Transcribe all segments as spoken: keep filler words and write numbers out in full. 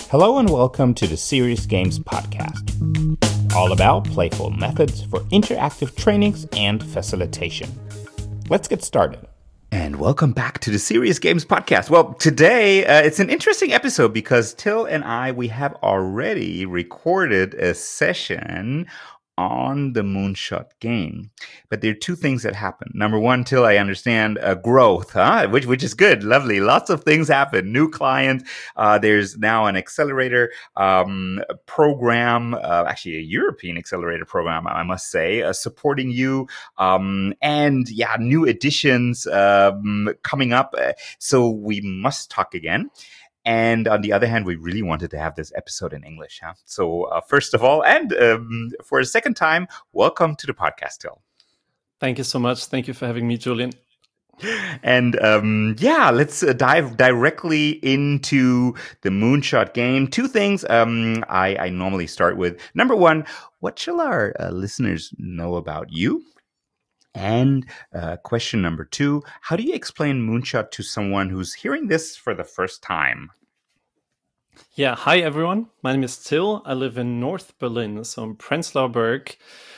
Hello and welcome to the Serious Games Podcast, all about playful methods for interactive trainings and facilitation. Let's get started. And welcome back to the Serious Games Podcast. Well, today uh, it's an interesting episode because Till and I, we have already recorded a session on the Moonshot game. But there are two things that happen. Number one, Till, I understand uh, growth, huh? which which is good, lovely. Lots of things happen. New client. Uh, there's now an accelerator um, program, uh, actually a European accelerator program, I must say, uh, supporting you. Um, and yeah, new additions um, coming up. Uh, so we must talk again. And on the other hand, we really wanted to have this episode in English. Huh? So uh, first of all, and um, for a second time, welcome to the podcast, Till. Thank you so much. Thank you for having me, Julian. And um, yeah, let's uh, dive directly into the Moonshot game. Two things um, I, I normally start with. Number one, what shall our uh, listeners know about you? And uh, question number two, how do you explain Moonshot to someone who's hearing this for the first time? Yeah, hi everyone. My name is Till. I live in North Berlin, so in Prenzlauer Berg.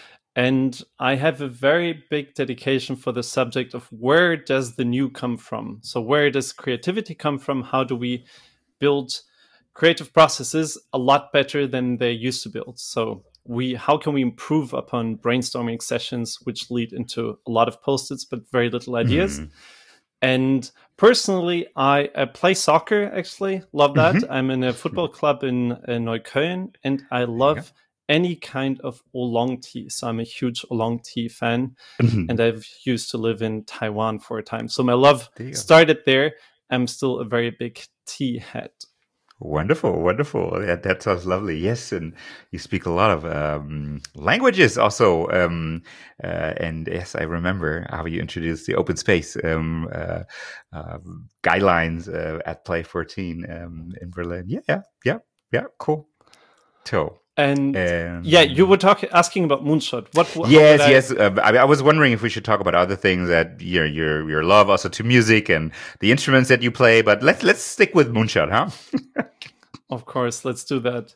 And I have a very big dedication for the subject of where does the new come from? So where does creativity come from? How do we build creative processes a lot better than they used to build? So we, how can we improve upon brainstorming sessions, which lead into a lot of post-its, but very little ideas? Mm. And personally, I uh, play soccer, actually. Love that. Mm-hmm. I'm in a football club in, in Neukölln, and I love any kind of oolong tea. So I'm a huge oolong tea fan, mm-hmm. and I've used to live in Taiwan for a time. So my love started there. I'm still a very big tea head. Wonderful, wonderful. That, that sounds lovely. Yes, and you speak a lot of um, languages also. Um, uh, and yes, I remember how you introduced the open space um, uh, uh, guidelines uh, at Play fourteen um, in Berlin. Yeah, yeah, yeah, yeah. Cool. So. And um, yeah, you were talking, asking about Moonshot. What? Yes, I... yes. Uh, I, I was wondering if we should talk about other things that you know, your your love also to music and the instruments that you play. But let's let's stick with Moonshot, huh? Of course, let's do that.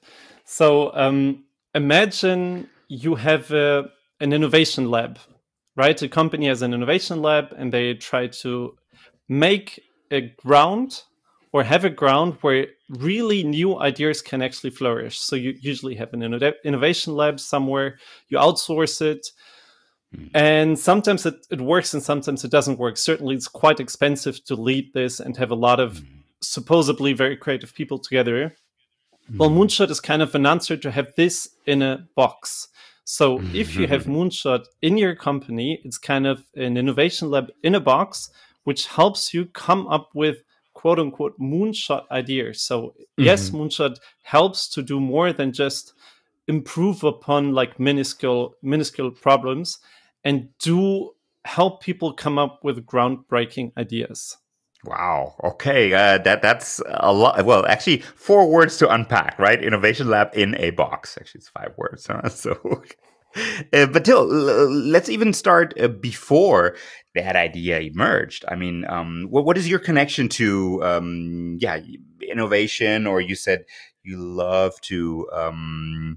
So um, imagine you have a, an innovation lab, right? A company has an innovation lab, and they try to make a ground or have a ground where really new ideas can actually flourish. So you usually have an inno- innovation lab somewhere, you outsource it, mm. and sometimes it, it works and sometimes it doesn't work. Certainly it's quite expensive to lead this and have a lot of mm. supposedly very creative people together. Mm. Well, Moonshot is kind of an answer to have this in a box. So mm-hmm. if you have Moonshot in your company, it's kind of an innovation lab in a box, which helps you come up with quote unquote moonshot ideas. So mm-hmm. yes, Moonshot helps to do more than just improve upon like minuscule minuscule problems and do help people come up with groundbreaking ideas. Wow. Okay. Uh, that that's a lot. Well, actually, four words to unpack, right? Innovation lab in a box. Actually, it's five words. Huh? So, uh, but Till, let's even start uh, before that idea emerged. I mean, um, what what is your connection to, um, yeah, innovation? Or you said you love to um,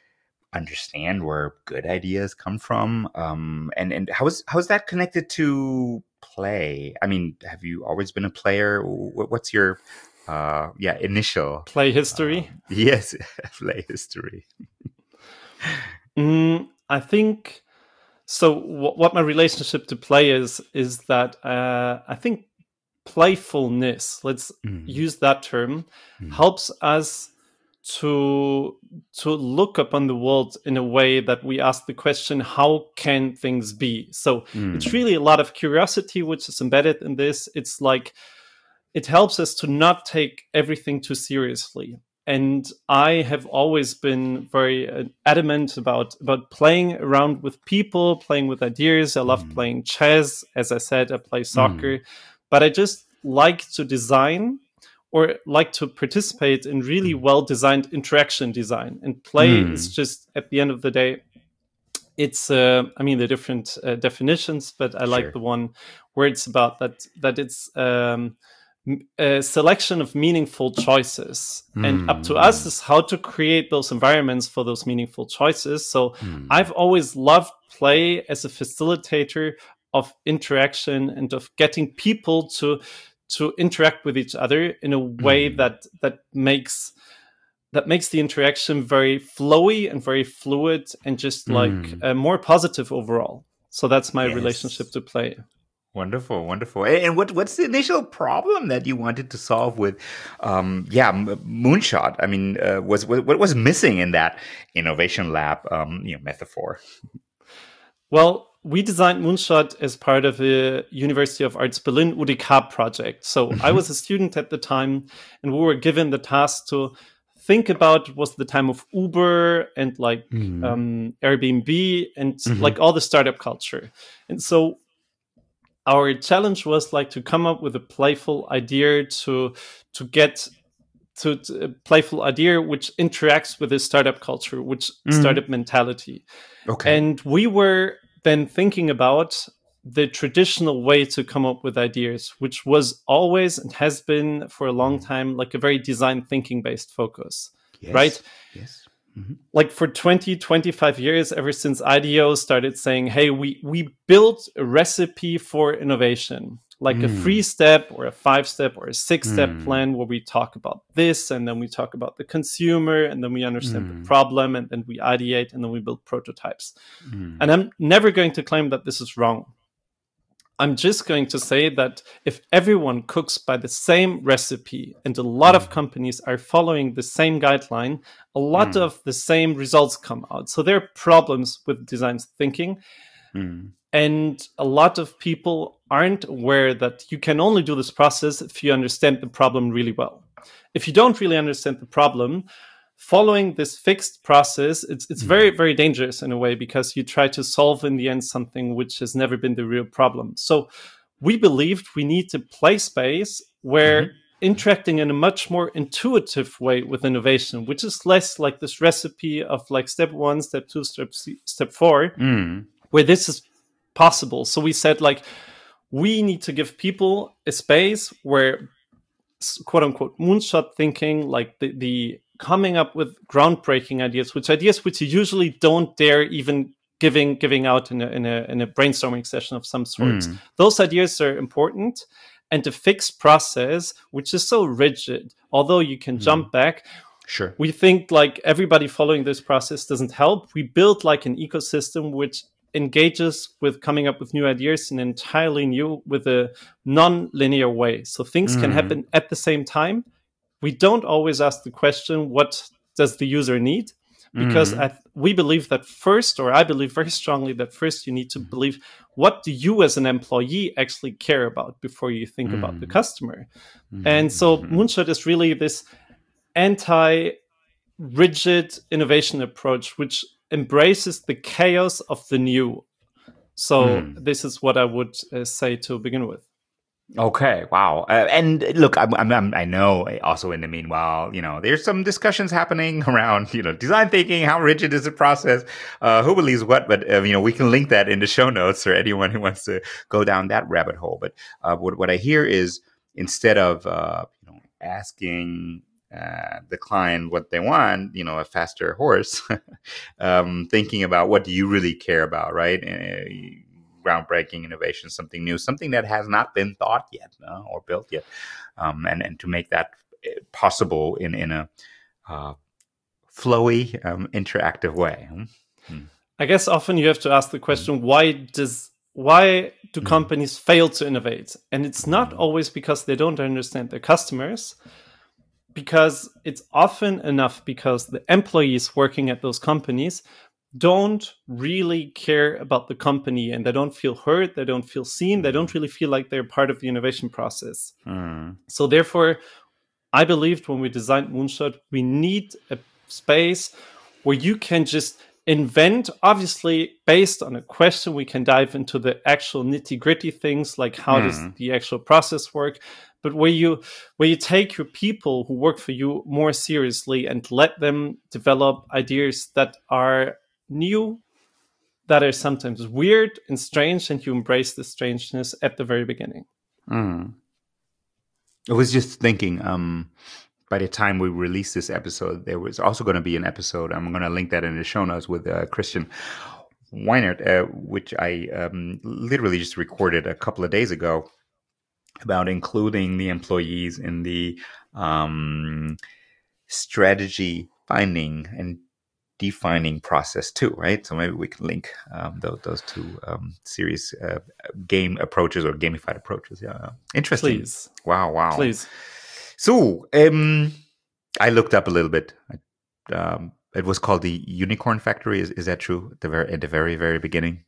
understand where good ideas come from, um, and and how is how is that connected to play? I mean, have you always been a player? What's your uh, yeah initial play history? Uh, yes, play history. mm, I think. So what my relationship to play is, is that uh, I think playfulness, let's mm. use that term, mm. helps us to, to look upon the world in a way that we ask the question, how can things be? So mm. it's really a lot of curiosity, which is embedded in this. It's like, it helps us to not take everything too seriously. And I have always been very uh, adamant about, about playing around with people, playing with ideas. I love mm. playing chess. As I said, I play soccer. Mm. But I just like to design or like to participate in really mm. well-designed interaction design. And play mm. is just, at the end of the day, it's, uh, I mean, the different uh, definitions, but I sure. like the one where it's about that, that it's... Um, a selection of meaningful choices. Mm. And up to us is how to create those environments for those meaningful choices. So mm. I've always loved play as a facilitator of interaction and of getting people to to interact with each other in a way mm. that that makes that makes the interaction very flowy and very fluid and just like mm. uh, more positive overall. So that's my yes. relationship to play. Wonderful, wonderful. And what what's the initial problem that you wanted to solve with, um, yeah, Moonshot? I mean, uh, was what, what was missing in that innovation lab, um, you know, metaphor? Well, we designed Moonshot as part of the University of Arts Berlin U D K project. So mm-hmm. I was a student at the time, and we were given the task to think about was the time of Uber and like mm-hmm. um, Airbnb and mm-hmm. like all the startup culture, and so. Our challenge was like to come up with a playful idea to to get to, to a playful idea which interacts with the startup culture, which mm. startup mentality. Okay. And we were then thinking about the traditional way to come up with ideas, which was always and has been for a long time like a very design thinking based focus, yes. right? Yes. Mm-hmm. Like for twenty, twenty-five years, ever since I D E O started saying, hey, we, we built a recipe for innovation, like mm. a three step or a five step or a six step mm. plan where we talk about this and then we talk about the consumer and then we understand mm. the problem and then we ideate and then we build prototypes. Mm. And I'm never going to claim that this is wrong. I'm just going to say that if everyone cooks by the same recipe and a lot mm. of companies are following the same guideline, a lot mm. of the same results come out. So there are problems with design thinking. Mm. And a lot of people aren't aware that you can only do this process if you understand the problem really well. If you don't really understand the problem, following this fixed process, it's it's very, very dangerous in a way because you try to solve in the end something which has never been the real problem. So we believed we need to play space where mm-hmm. interacting in a much more intuitive way with innovation, which is less like this recipe of like step one, step two, step step four, mm. where this is possible. So we said like, we need to give people a space where quote unquote moonshot thinking, like the, the coming up with groundbreaking ideas, which ideas which you usually don't dare even giving giving out in a in a in a brainstorming session of some sort. Mm. Those ideas are important, and the fixed process, which is so rigid, although you can mm. jump back. Sure. We think like everybody following this process doesn't help. We build like an ecosystem which engages with coming up with new ideas in an entirely new, with a non-linear way. So things mm. can happen at the same time. We don't always ask the question, what does the user need? Because mm. I th- we believe that first, or I believe very strongly that first you need to believe, what do you as an employee actually care about before you think mm. about the customer? Mm. And so Moonshot is really this anti-rigid innovation approach, which embraces the chaos of the new. So mm. this is what I would uh, say to begin with. Okay, wow. Uh, and look, I'm, I'm, I know also in the meanwhile, you know, there's some discussions happening around, you know, design thinking, how rigid is the process, uh, who believes what, but, uh, you know, we can link that in the show notes for anyone who wants to go down that rabbit hole. But uh, what, what I hear is instead of, uh, you know, asking uh, the client what they want, you know, a faster horse, um, thinking about what do you really care about, right? Uh, groundbreaking innovation, something new, something that has not been thought yet uh, or built yet, um, and and to make that possible in in a uh, flowy, um, interactive way. Hmm. I guess often you have to ask the question: Why does why do mm. companies fail to innovate? And it's not always because they don't understand their customers, because it's often enough because the employees working at those companies don't really care about the company and they don't feel heard, they don't feel seen, they don't really feel like they're part of the innovation process. Mm. So therefore, I believed when we designed Moonshot, we need a space where you can just invent, obviously based on a question. We can dive into the actual nitty-gritty things, like how mm. does the actual process work, but where you where you take your people who work for you more seriously and let them develop ideas that are new, that are sometimes weird and strange, and you embrace the strangeness at the very beginning. Mm. I was just thinking, um, by the time we release this episode, there was also going to be an episode. I'm going to link that in the show notes with uh, Christian Weinert, uh, which I um, literally just recorded a couple of days ago, about including the employees in the um, strategy finding and defining process too, right? So maybe we can link um, those, those two um, series uh, game approaches or gamified approaches. Yeah, interesting. Please. Wow, wow. Please. So um, I looked up a little bit. Um, it was called the Unicorn Factory. Is, is that true? At the very, at the very, very beginning.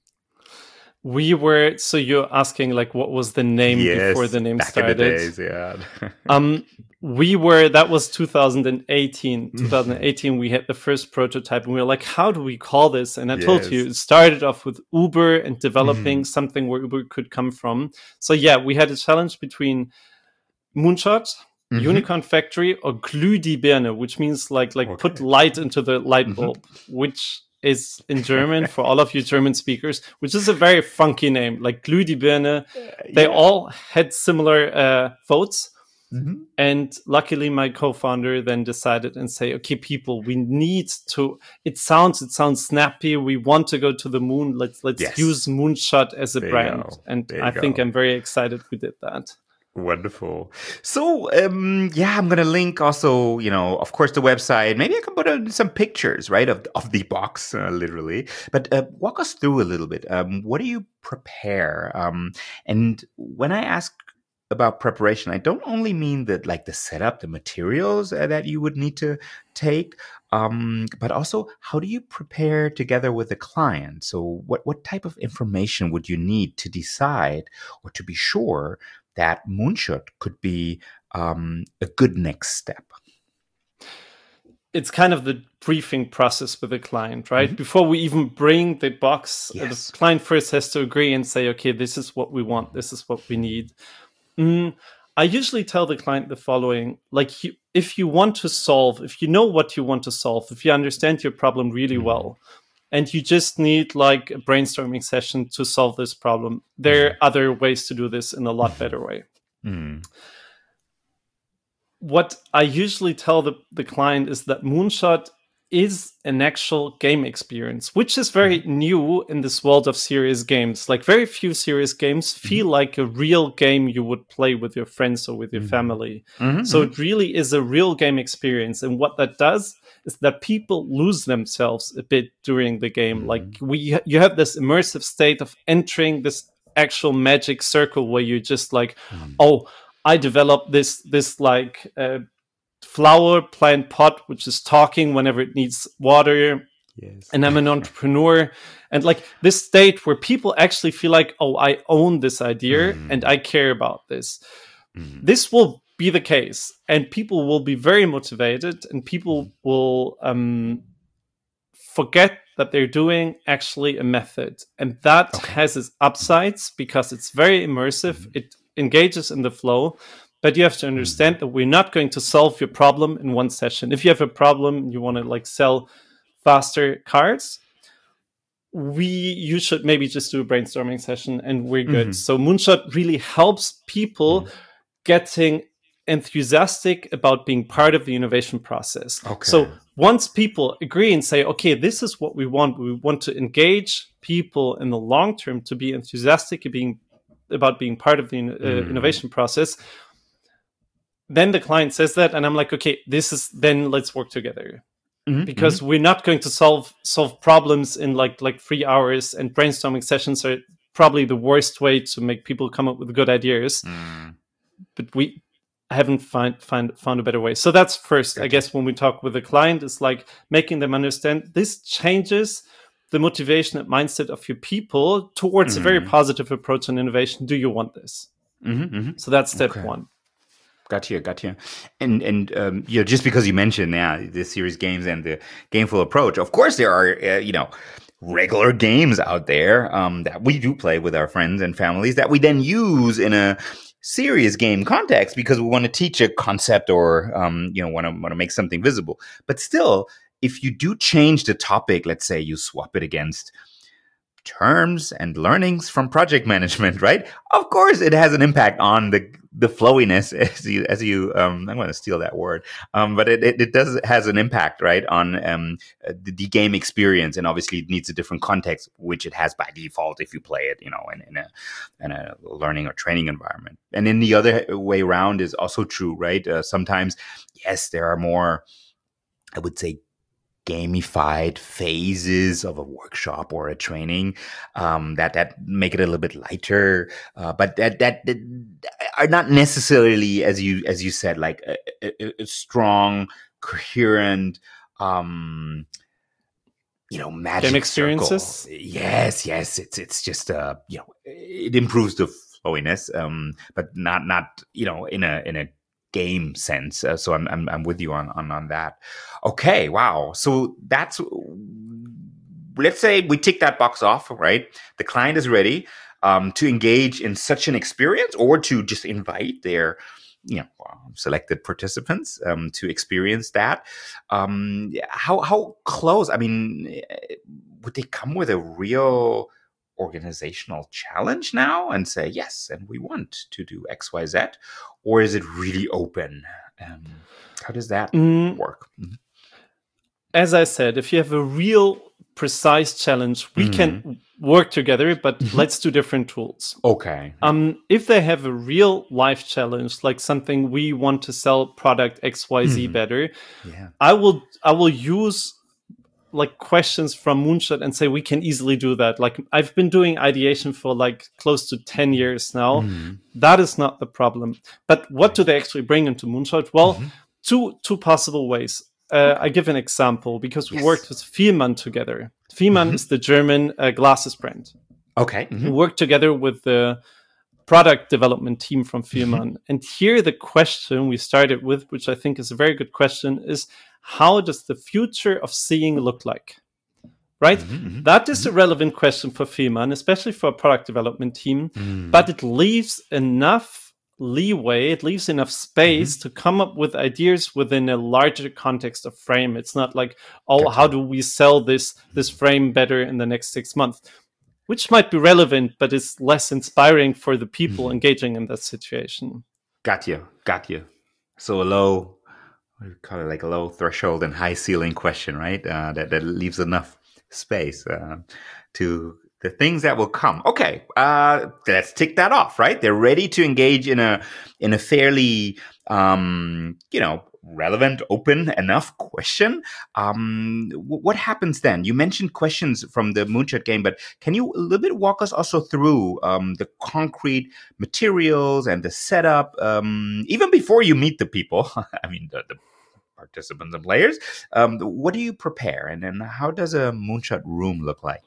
We were, so you're asking like what was the name yes, before the name back started? In the days, yeah. um, we were, that was two thousand eighteen. twenty eighteen, we had the first prototype and we were like, how do we call this? And I yes. told you, it started off with Uber and developing mm. something where Uber could come from. So yeah, we had a challenge between Moonshot, mm-hmm. Unicorn Factory, or Glühbirne, which means like like okay. put light into the light bulb, mm-hmm. which is in German for all of you German speakers, which is a very funky name, like Glühbirne. They yeah. all had similar uh, votes. Mm-hmm. And luckily my co-founder then decided and say, okay, people, we need to, it sounds, it sounds snappy. We want to go to the moon. Let's, let's yes. use Moonshot as a there brand. And I go. think I'm very excited we did that. Wonderful. So, um, yeah, I'm going to link also, you know, of course, the website. Maybe I can put in some pictures, right, of, of the box, uh, literally. But uh, walk us through a little bit. Um, what do you prepare? Um, and when I ask about preparation, I don't only mean that like the setup, the materials uh, that you would need to take, um, but also how do you prepare together with the client? So what, what type of information would you need to decide or to be sure that Moonshot could be um, a good next step? It's kind of the briefing process with the client, right? Mm-hmm. Before we even bring the box, yes. the client first has to agree and say, okay, this is what we want. This is what we need. Mm, I usually tell the client the following, like you, if you want to solve, if you know what you want to solve, if you understand your problem really mm-hmm. well, and you just need like a brainstorming session to solve this problem, there are other ways to do this in a lot better way. Mm. What I usually tell the, the client is that Moonshot is an actual game experience, which is very new in this world of serious games. Like very few serious games feel mm-hmm. like a real game you would play with your friends or with your mm-hmm. family. Mm-hmm. So it really is a real game experience. And what that does is that people lose themselves a bit during the game. Mm-hmm. Like we, you have this immersive state of entering this actual magic circle where you're just like, mm-hmm. oh, I developed this, this like, uh, flower plant pot which is talking whenever it needs water. Yes. And I'm an entrepreneur, and like this state where people actually feel like, oh, I own this idea mm. and I care about this. Mm. This will be the case, and people will be very motivated, and people mm. will um, forget that they're doing actually a method, and that okay. has its upsides because it's very immersive. Mm. It engages in the flow. But you have to understand that we're not going to solve your problem in one session. If you have a problem, you want to like sell faster cards, we you should maybe just do a brainstorming session and we're good. Mm-hmm. So Moonshot really helps people mm-hmm. getting enthusiastic about being part of the innovation process. Okay. So once people agree and say, okay, this is what we want, we want to engage people in the long term to be enthusiastic about being, about being part of the uh, mm-hmm. innovation process, then the client says that, and I'm like, okay, this is, then let's work together. Mm-hmm, because mm-hmm. we're not going to solve solve problems in like like three hours, and brainstorming sessions are probably the worst way to make people come up with good ideas. Mm. But we haven't find, find, found a better way. So that's first, gotcha. I guess, when we talk with the client, is like making them understand this changes the motivation and mindset of your people towards mm-hmm. a very positive approach on innovation. Do you want this? Mm-hmm, mm-hmm. So that's step okay. one. Got you, got you. And, and um, you know, just because you mentioned now yeah, the series games and the gameful approach, of course there are, uh, you know, regular games out there um, that we do play with our friends and families that we then use in a serious game context because we want to teach a concept or, um, you know, want to want to make something visible. But still, if you do change the topic, let's say you swap it against terms and learnings from project management, right? Of course, it has an impact on the the flowiness, as you, as you um, I'm going to steal that word, um, but it, it, it does has an impact, right, on um, the, the game experience, and obviously it needs a different context, which it has by default if you play it, you know, in, in a in a learning or training environment. And then the other way around is also true, right? Uh, sometimes, yes, there are more, I would say, gamified phases of a workshop or a training um, that that make it a little bit lighter, uh, but that, that that are not necessarily, as you as you said, like a, a, a strong, coherent, um, you know, magic game experiences. Circle. Yes, yes, it's it's just uh, you know, it improves the flowiness, um, but not not you know in a in a game sense. Uh, so I'm, I'm I'm with you on, on on that. Okay, wow. So that's, let's say we tick that box off, right? The client is ready um, to engage in such an experience, or to just invite their, you know, selected participants um, to experience that. Um, how how close? I mean, would they come with a real organizational challenge now and say, yes, and we want to do X, Y, Z, or is it really open? Um, how does that mm. work? Mm-hmm. As I said, if you have a real precise challenge, we mm-hmm. can work together, but mm-hmm. let's do different tools. Okay. Um, if they have a real life challenge, like something we want to sell product X Y Z mm-hmm. better, yeah. I will I will use like questions from Moonshot and say we can easily do that. Like I've been doing ideation for like close to ten years now. Mm-hmm. That is not the problem. But what do they actually bring into Moonshot? Well, mm-hmm. two two possible ways. Uh, I give an example because we yes. worked with Fiemann together. Fiemann mm-hmm. is the German uh, glasses brand. Okay. Mm-hmm. We worked together with the product development team from Fiemann. Mm-hmm. And here the question we started with, which I think is a very good question, is how does the future of seeing look like? Right? Mm-hmm. That is mm-hmm. a relevant question for Fiemann, especially for a product development team. Mm. But it leaves enough leeway, it leaves enough space mm-hmm. to come up with ideas within a larger context of frame. It's not like, oh, gotcha. How do we sell this this frame better in the next six months? Which might be relevant, but it's less inspiring for the people mm-hmm. engaging in that situation. Got you, got you. So a low, what do you call it, like a low threshold and high ceiling question, right? Uh, that, that leaves enough space uh, to the things that will come. Okay, uh, let's tick that off, right? They're ready to engage in a in a fairly, um, you know, relevant, open enough question. Um, w- what happens then? You mentioned questions from the Moonshot game, but can you a little bit walk us also through um, the concrete materials and the setup, um, even before you meet the people? I mean, the, the participants and players. Um, what do you prepare, and then how does a Moonshot room look like?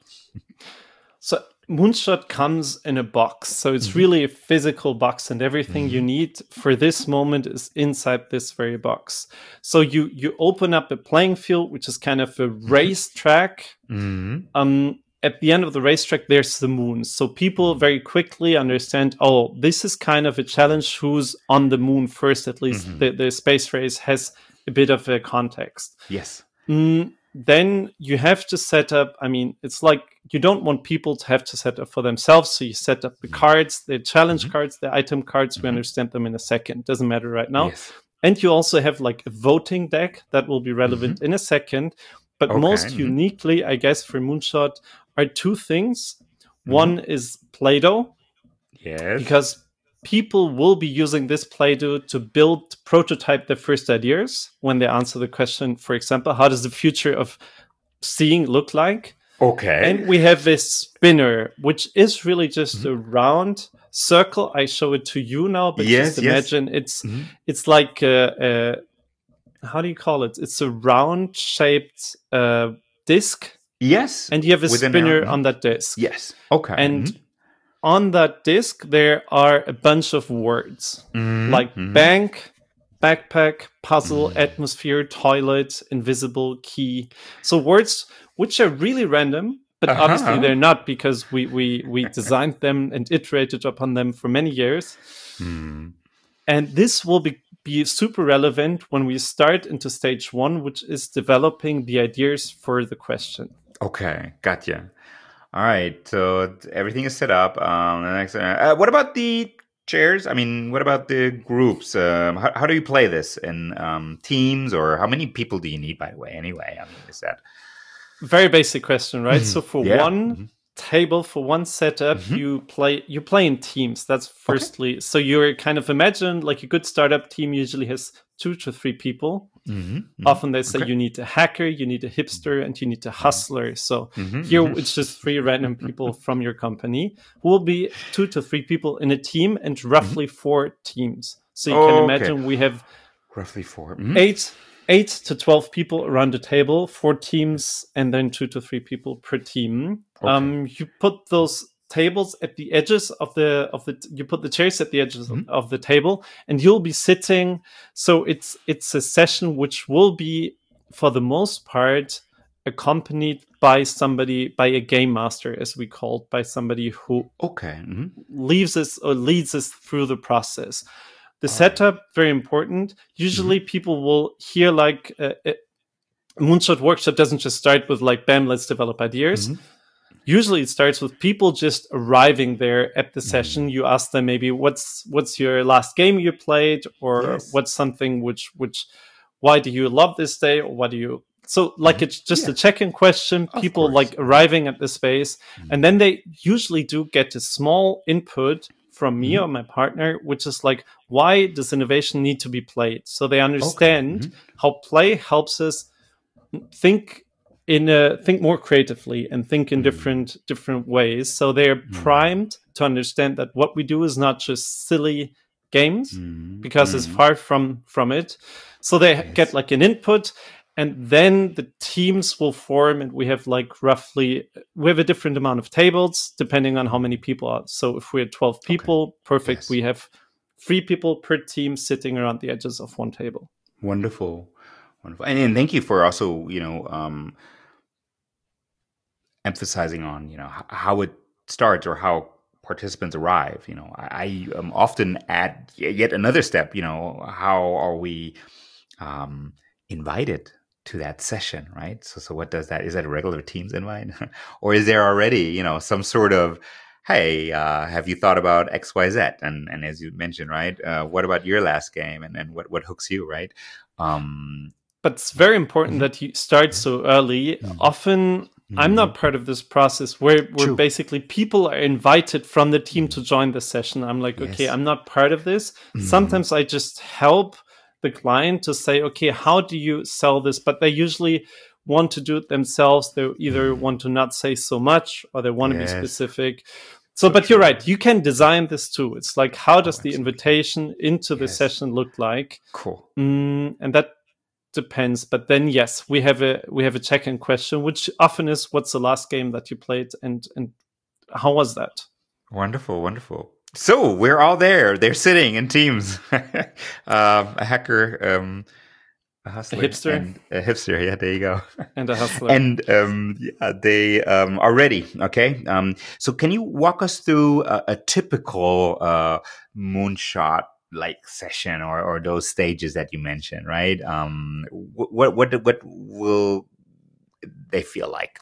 So Moonshot comes in a box. So it's mm-hmm. really a physical box, and everything mm-hmm. you need for this moment is inside this very box. So you you open up a playing field, which is kind of a race track. Mm-hmm. Um, at the end of the racetrack, there's the moon. So people very quickly understand, oh, this is kind of a challenge. Who's on the moon first? At least mm-hmm. the, the space race has a bit of a context. Yes. Mm, then you have to set up, I mean, it's like you don't want people to have to set up for themselves. So you set up the cards, the challenge mm-hmm. cards, the item cards. Mm-hmm. We understand them in a second. Doesn't matter right now. Yes. And you also have like a voting deck that will be relevant mm-hmm. in a second. But okay. most mm-hmm. uniquely, I guess, for Moonshot are two things. Mm-hmm. One is Play-Doh. Yes. Because people will be using this Play-Doh to build, prototype their first ideas when they answer the question, for example, how does the future of seeing look like? Okay. And we have this spinner, which is really just mm-hmm. a round circle. I show it to you now, but yes, just imagine yes. it's mm-hmm. it's like a, a, how do you call it? It's a round shaped uh, disc. Yes. And you have a Within spinner on that disc. Yes. Okay. And mm-hmm. on that disc, there are a bunch of words mm-hmm. like mm-hmm. bank, backpack, puzzle, mm-hmm. atmosphere, toilet, invisible, key. So words which are really random, but uh-huh. obviously they're not, because we we we designed them and iterated upon them for many years. Mm. And this will be, be super relevant when we start into stage one, which is developing the ideas for the question. Okay, gotcha. All right. So everything is set up. Um, the next, uh, what about the chairs? I mean, what about the groups? Um, how, how do you play this in um, teams, or how many people do you need? By the way, anyway, I mean, is that Very basic question, right? So for yeah? one Mm-hmm. table, for one setup, Mm-hmm. you play you play in teams. That's firstly. Okay. So you're kind of imagine like a good startup team usually has two to three people. Mm-hmm. Mm-hmm. Often they say okay. you need a hacker, you need a hipster, and you need a hustler. So mm-hmm. here mm-hmm. it's just three random people from your company who will be two to three people in a team and roughly mm-hmm. four teams. So you oh, can imagine okay. we have roughly four, mm-hmm. eight. Eight to twelve people around the table, four teams, and then two to three people per team. Okay. Um, you put those tables at the edges of the of the. You put the chairs at the edges mm-hmm. of the table, and you'll be sitting. So it's it's a session which will be, for the most part, accompanied by somebody, by a game master, as we call it, by somebody who okay mm-hmm. leaves us or leads us through the process. The setup, very important. Usually mm-hmm. people will hear like uh, a Moonshot Workshop doesn't just start with like, bam, let's develop ideas. Mm-hmm. Usually it starts with people just arriving there at the mm-hmm. session. You ask them maybe what's what's your last game you played, or yes. what's something which, which, why do you love this day, or what do you... So like mm-hmm. it's just yeah. a check-in question, of people course. Like arriving at the space. Mm-hmm. And then they usually do get a small input from me mm-hmm. or my partner, which is like, why does innovation need to be played? So they understand okay. mm-hmm. how play helps us think in a, think more creatively and think in mm-hmm. different different ways. So they're mm-hmm. primed to understand that what we do is not just silly games, mm-hmm. because mm-hmm. it's far from from it. So they yes. get like an input. And then the teams will form, and we have like roughly, we have a different amount of tables depending on how many people are. So if we're twelve people, okay. perfect. Yes. We have three people per team sitting around the edges of one table. Wonderful. Wonderful. And, and thank you for also, you know, um, emphasizing on, you know, h- how it starts or how participants arrive. You know, I, I um, often add yet another step, you know, how are we um, invited to that session, right? So, so what does that? Is that a regular Teams invite, or is there already, you know, some sort of, hey, uh, have you thought about X, Y, Z? And and as you mentioned, right, uh, what about your last game, and and what what hooks you, right? Um, but it's very important mm-hmm. that you start so early. Mm-hmm. Often, mm-hmm. I'm not part of this process where where True. Basically people are invited from the team to join the session. I'm like, yes. okay, I'm not part of this. Mm-hmm. Sometimes I just help the client to say, okay, how do you sell this? But they usually want to do it themselves. They either want to not say so much, or they want yes. to be specific. So, but you're right. You can design this too. It's like, how does oh, the invitation into the yes. session look like? Cool. Mm, and that depends. But then, yes, we have a we have a check-in question, which often is, what's the last game that you played, and and how was that? Wonderful, wonderful. So we're all there. They're sitting in teams. um, a hacker, um, a hustler, a hipster, and a hipster. Yeah, there you go. And a hustler. And um, yeah, they um, are ready. Okay. Um, so can you walk us through a, a typical uh, moonshot like session, or, or those stages that you mentioned? Right. Um, what what what will they feel like?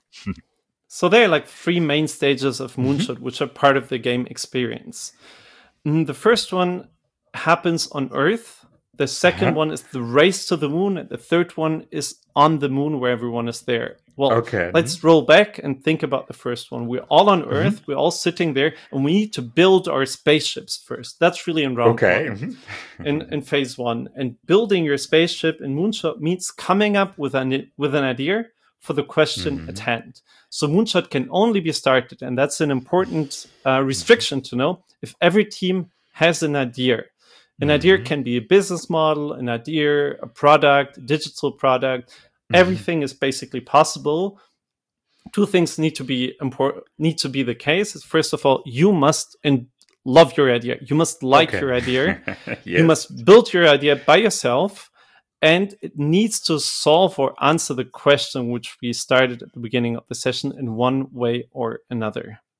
So there are like three main stages of Moonshot, mm-hmm. which are part of the game experience. Mm, the first one happens on Earth. The second uh-huh. one is the race to the moon. And the third one is on the moon, where everyone is there. Well, okay. let's mm-hmm. roll back and think about the first one. We're all on Earth. Mm-hmm. We're all sitting there, and we need to build our spaceships first. That's really in round okay. one, mm-hmm. in, in phase one. And building your spaceship in Moonshot means coming up with an, with an idea for the question mm-hmm. at hand. So Moonshot can only be started, and that's an important uh, restriction to know, if every team has an idea. An mm-hmm. idea can be a business model, an idea, a product, a digital product. Mm-hmm. Everything is basically possible. Two things need to be important, need to be the case. First of all, you must in- love your idea. You must like okay. your idea. yes. You must build your idea by yourself. And it needs to solve or answer the question which we started at the beginning of the session in one way or another.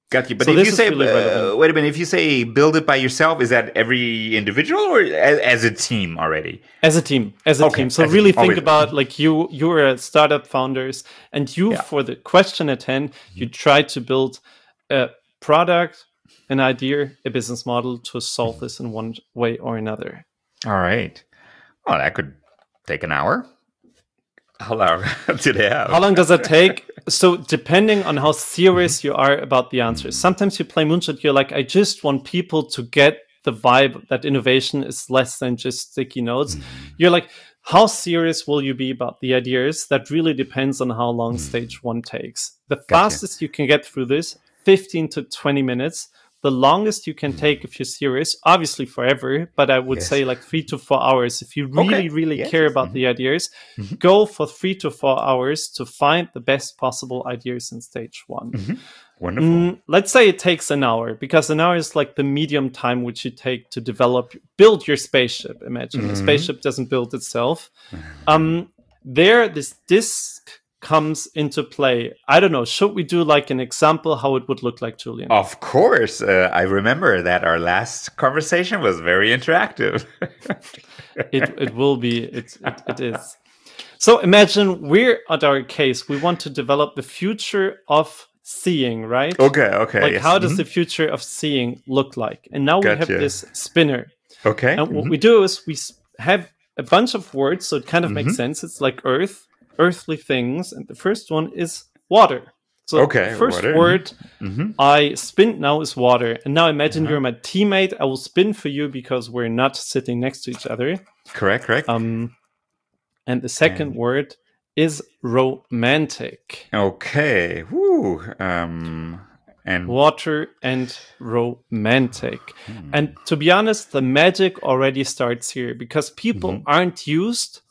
Got you. But So if this you is say, really uh, relevant. wait a minute, if you say build it by yourself, is that every individual or as, as a team already? As a team, as a Okay, team. So as a really team, think always. about like you, you're a startup founders, and you, Yeah. for the question at hand, you try to build a product, an idea, a business model to solve this in one way or another. All right. Well, that could take an hour. How long do they have? How long does it take? So depending on how serious you are about the answers, sometimes you play moonshot. You're like, I just want people to get the vibe that innovation is less than just sticky notes. You're like, how serious will you be about the ideas? That really depends on how long stage one takes. The fastest you can get through this, fifteen to twenty minutes. The longest you can take if you're serious, obviously forever, but I would Yes. say like three to four hours. If you really, Okay. really Yes, care yes. about the ideas, go for three to four hours to find the best possible ideas in stage one. Wonderful. Mm, let's say it takes an hour, because an hour is like the medium time which you take to develop, build your spaceship. Imagine a spaceship doesn't build itself. Um, there, this disk comes into play. I don't know. Should we do like an example how it would look like, Julian? Of course. Uh, I remember that our last conversation was very interactive. it it will be. It, it it is. So imagine we're at our case. We want to develop the future of seeing, right? Okay, okay. Like yes. how does Mhm. the future of seeing look like? And now we have Gotcha. this spinner. Okay. And what mhm. we do is we s- have a bunch of words, so it kind of Mm-hmm. makes sense. It's like earth, earthly things, and the first one is water. So Okay, the first water, word Mhm. I spin now is water. And now imagine you're my teammate. I will spin for you because we're not sitting next to each other. Correct, correct. Um, and the second And- word is romantic. okay. Woo. Um, and Water and romantic. Hmm. And to be honest, the magic already starts here because people Mm-hmm. aren't used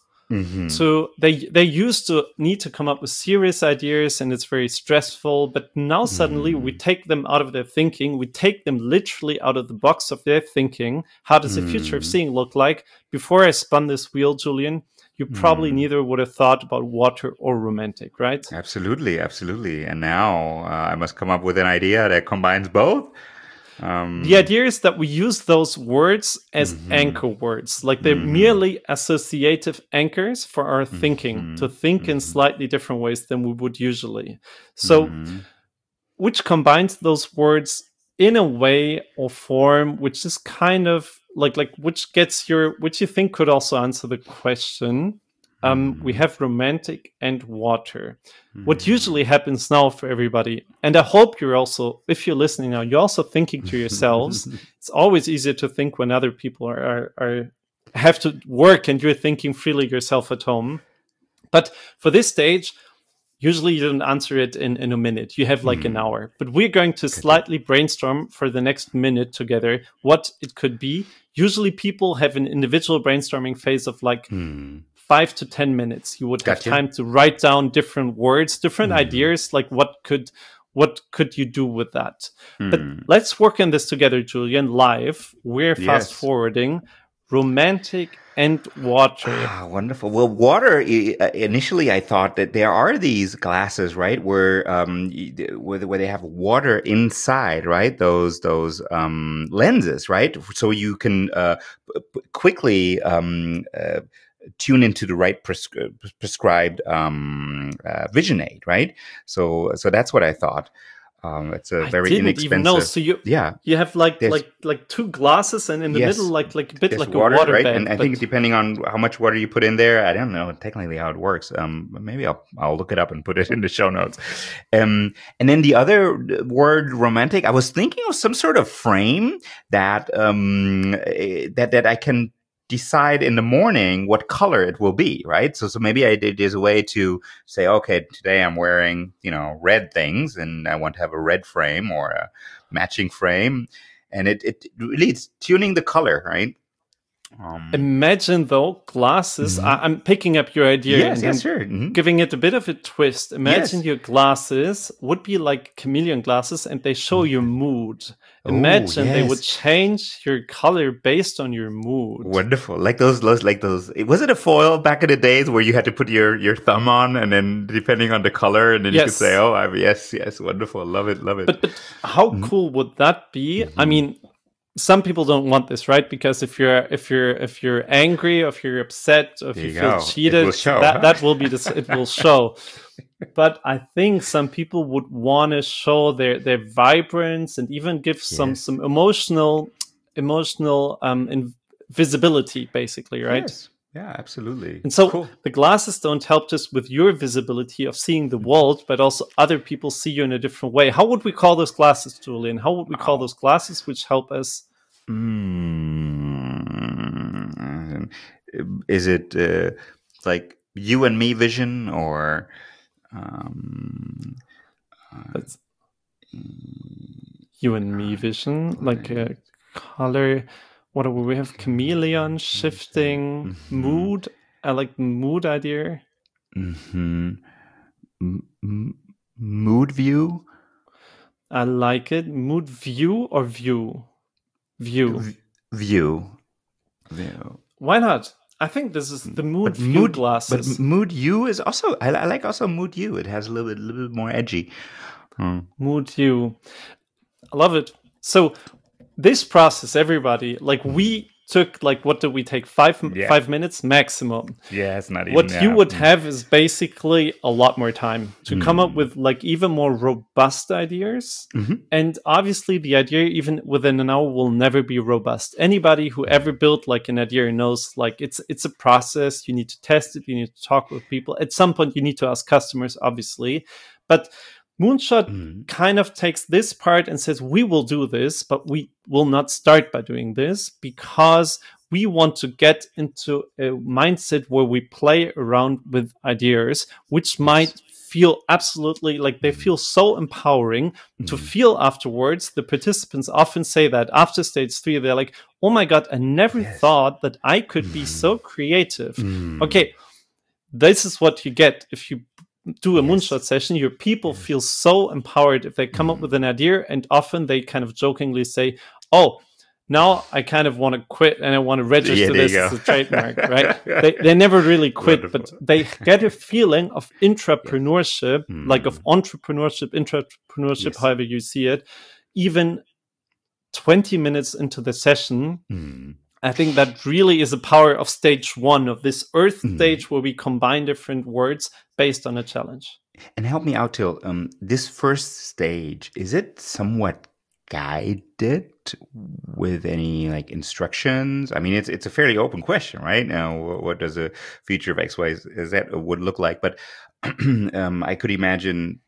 to they they used to need to come up with serious ideas, and it's very stressful. But now suddenly we take them out of their thinking, we take them literally out of the box of their thinking. How does the future of seeing look like? Before I spun this wheel, Julian, you probably neither would have thought about water or romantic, right? absolutely, absolutely. And now uh, I must come up with an idea that combines both. Um, The idea is that we use those words as anchor words, like they're merely associative anchors for our thinking, to think in slightly different ways than we would usually. So, which combines those words in a way or form which is kind of like, like which gets your, which you think could also answer the question. Um, we have romantic and water. What usually happens now for everybody, and I hope you're also, if you're listening now, you're also thinking to yourselves. It's always easier to think when other people are, are, are have to work and you're thinking freely yourself at home. But for this stage, usually you don't answer it in, in a minute. You have like an hour. But we're going to slightly brainstorm for the next minute together what it could be. Usually people have an individual brainstorming phase of like five to ten minutes. You would have Gotcha. time to write down different words, different ideas, like what could what could you do with that? But let's work on this together, Julian, live. We're fast Yes. forwarding romantic and water. Ah, wonderful. Well, water. i- uh, Initially, I thought that there are these glasses, right, where um, y- where, where they have water inside, right? Those those um, lenses, right? So you can uh, p- p- quickly um, uh, tune into the right prescri- prescribed um, uh, vision aid, right? So so that's what I thought. Um, it's a I very didn't inexpensive. even know. So you yeah. you have like There's- like like two glasses, and in the Yes. middle, like like a bit There's like water, a water right? bed. And I but- think depending on how much water you put in there, I don't know technically how it works. Um, maybe I'll I'll look it up and put it in the show notes. Um, and then the other word, romantic, I was thinking of some sort of frame that um eh, that that I can decide in the morning what color it will be, right? So so maybe I did there's a way to say, okay, today I'm wearing you know red things, and I want to have a red frame or a matching frame, and it it really it's tuning the color, right? Um, Imagine though glasses. mhm. I, I'm picking up your idea Yes, and yes, then sure. Mhm. giving it a bit of a twist. Imagine Yes. your glasses would be like chameleon glasses, and they show your mood. Oh, Imagine they would yes. change your color based on your mood. Wonderful. Like those, those, like those. Was it a foil back in the days where you had to put your, your thumb on, and then depending on the color, and then you could say, Yes. "Oh, I, yes, yes, wonderful, love it, love it." But but how Mhm. cool would that be? I Mhm. mean, some people don't want this, right? Because if you're if you're if you're angry, or if you're upset, or if There you you feel go. It cheated, will show. that huh? that will be this. It will show. But I think some people would want to show their their vibrance and even give some Yes. some emotional emotional um in visibility, basically, right? Yes. Yeah, absolutely. And so Cool. the glasses don't help just with your visibility of seeing the world, but also other people see you in a different way. How would we call those glasses, Julian? How would we call Wow. those glasses which help us? Mm. Is it uh, like you and me vision, or um, That's you and me vision, like a color. What do we have? Chameleon, shifting, Mhm. mood. I like the mood idea. Mm-hmm. M- m- mood view? I like it. Mood view or view? View. V- view. View. Why not? I think this is the mood But view mood, glasses. but mood you is also. I, I like also mood you. It has a little bit, little bit more edgy. Hmm. Mood view. I love it. So this process, everybody, like we took, like what did we take? Five Yeah. five minutes maximum. Yeah, it's not even. What yeah. you would Mm. have is basically a lot more time to come up Mm. with like even more robust ideas. Mhm. And obviously the idea even within an hour will never be robust. Anybody who ever built like an idea knows like it's it's a process. You need to test it, you need to talk with people. At some point you need to ask customers, obviously. But Moonshot Mm. kind of takes this part and says, we will do this, but we will not start by doing this because we want to get into a mindset where we play around with ideas, which might feel absolutely like they feel so empowering to Mm. feel afterwards. The participants often say that after stage three, they're like, oh my God, I never Yes. thought that I could be so creative. Mm. Okay, this is what you get if you do a Yes. Moonshot session. Your people Yes. feel so empowered if they come up Mm. with an idea, and often they kind of jokingly say, oh, now I kind of want to quit and I want to register Yeah, there you this as go. a trademark, right? They, they never really quit, but Wonderful. they get a feeling of intrapreneurship, Yes. like of Mm. entrepreneurship, intrapreneurship, Yes. however you see it, even twenty minutes into the session. Mm. I think that really is the power of stage one, of this earth Mm. stage where we combine different words based on a challenge. And help me out, Till. Um, this first stage, is it somewhat guided with any like instructions? I mean, it's it's a fairly open question, right? Now, what, what does a feature of X Y Z would look like? But um, I could imagine.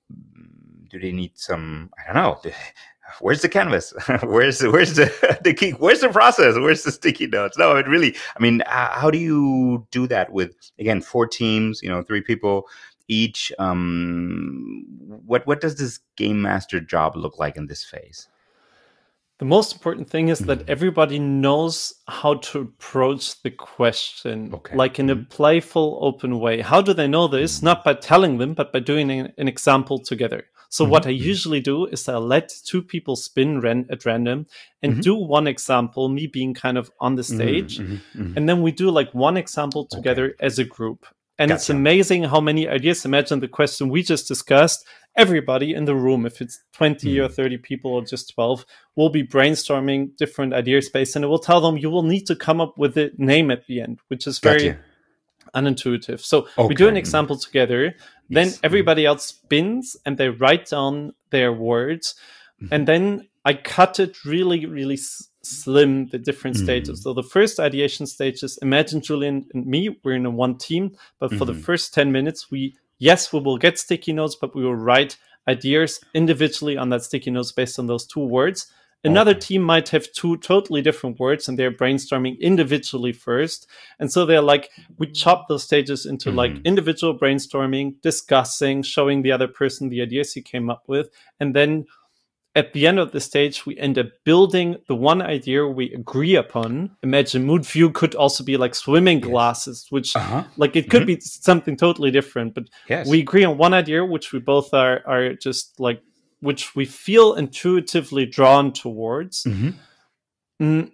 Do they need some? I don't know. Where's the canvas? where's the, where's the the key? Where's the process? Where's the sticky notes? No, it really. I mean, uh, how do you do that with again four teams? You know, three people each. Um, what what does this game master job look like in this phase? The most important thing is that Mhm. everybody knows how to approach the question, Okay. like in a Mhm. playful, open way. How do they know this? Mhm. Not by telling them, but by doing an, an example together. So what I Mhm. usually do is I let two people spin ran- at random and Mhm. do one example, me being kind of on the stage. Mhm. Mhm. And then we do like one example together as a group. And it's Gotcha. amazing how many ideas. Imagine the question we just discussed. Everybody in the room, if it's twenty Mm. or thirty people or just twelve, will be brainstorming different ideas based, and it will tell them you will need to come up with a name at the end, which is very Gotcha. unintuitive. So we do Okay. an example together, then Yes. everybody else spins and they write down their words, Mhm. and then I cut it really, really s- slim, the different Mm. stages. So the first ideation stage is, imagine Julian and me, we're in a one team, but for the Mhm. first ten minutes, we, yes, we will get sticky notes, but we will write ideas individually on that sticky notes based on those two words. Another Okay. team might have two totally different words and they're brainstorming individually first. And so they're like, we chop those stages into like Mhm. individual brainstorming, discussing, showing the other person the ideas he came up with, and then at the end of the stage, we end up building the one idea we agree upon. Imagine Mood View could also be like swimming Yes. glasses, which Uh-huh. like it could Mhm. be something totally different. But Yes. we agree on one idea, which we both are are just like, which we feel intuitively drawn towards. Mhm. Mm,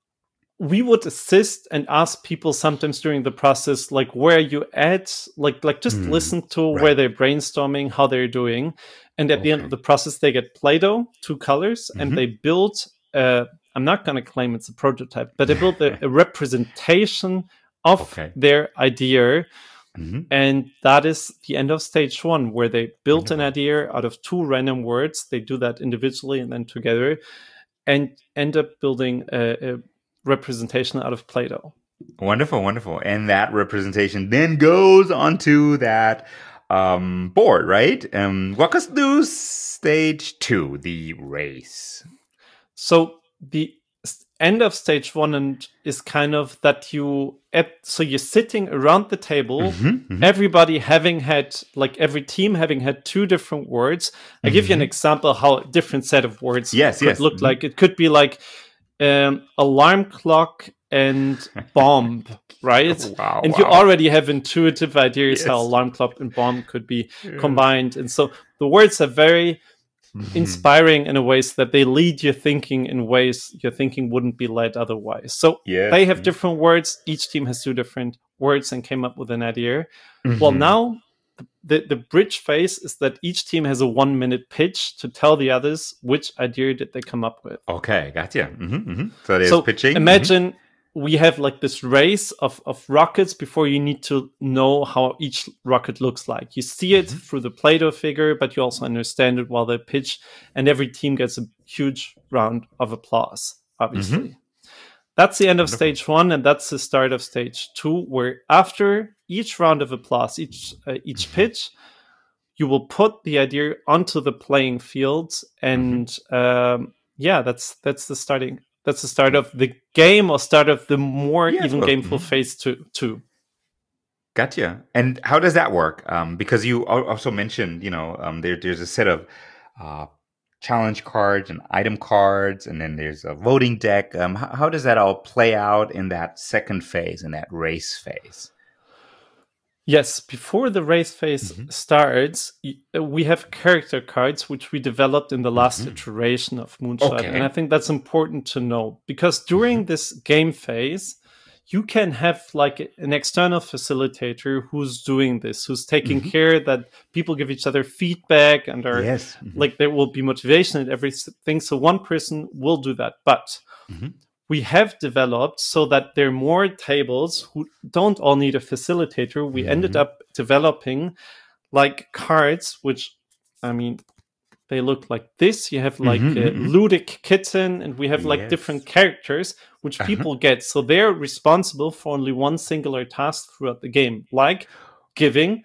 we would assist and ask people sometimes during the process, like, where you at, like, like just Mm, listen to right. where they're brainstorming, how they're doing. And at the end Okay. of the process, they get Play-Doh, two colors, and Mhm. they build, uh, I'm not going to claim it's a prototype, but they build a, a representation of Okay. their idea. Mhm. And that is the end of stage one, where they built an Wonderful. idea out of two random words. They do that individually and then together, and end up building a, a representation out of Play-Doh. Wonderful, wonderful. And that representation then goes onto that um, board, right? Um, walk us through stage two, the race. So the s- end of stage one and is kind of that you at so you're sitting around the table, Mhm, mhm. everybody having had like every team having had two different words. I give you an Mhm. example how a different set of words Yes, could yes. look Mhm. like. It could be like um, alarm clock and bomb, right? Wow, And you wow. already have intuitive ideas how Yes. alarm clock and bomb could be combined. And so the words are very Mhm. inspiring in a ways that they lead your thinking in ways your thinking wouldn't be led otherwise. So Yes. they have Mhm. different words. Each team has two different words and came up with an idea. Well, Mhm. now the, the bridge phase is that each team has a one minute pitch to tell the others which idea did they come up with. Okay, gotcha. Mhm, mhm. So there's So pitching. Mhm. imagine we have like this race of, of rockets before you need to know how each rocket looks like. You see it Mhm. through the Play-Doh figure, but you also understand it while they pitch, and every team gets a huge round of applause, obviously. That's the end of Mm-hmm. Wonderful. stage one, and that's the start of stage two, where after each round of applause, each uh, each Mhm. pitch, you will put the idea onto the playing field, and um, yeah, that's that's the starting. That's the start of the game, or start of the more Yes, even well, gameful mhm. phase two. two. Gotcha. And how does that work? Um, because you al- also mentioned, you know, um, there, there's a set of uh, challenge cards and item cards, and then there's a voting deck. Um, how, how does that all play out in that second phase, in that race phase? Yes, before the race phase Mhm. starts, y- uh, we have character cards which we developed in the last Mhm. iteration of Moonshot. Okay. And I think that's important to know because during Mhm. this game phase, you can have like a- an external facilitator who's doing this, who's taking Mhm. care that people give each other feedback and are Yes. Mhm. like there will be motivation and everything. So one person will do that. But Mhm. we have developed so that there are more tables who don't all need a facilitator. We ended Mhm. up developing like cards, which, I mean, they look like this. You have like Mhm, a mhm. ludic kitten, and we have like Yes. different characters which Uh-huh. people get. So they're responsible for only one singular task throughout the game, like giving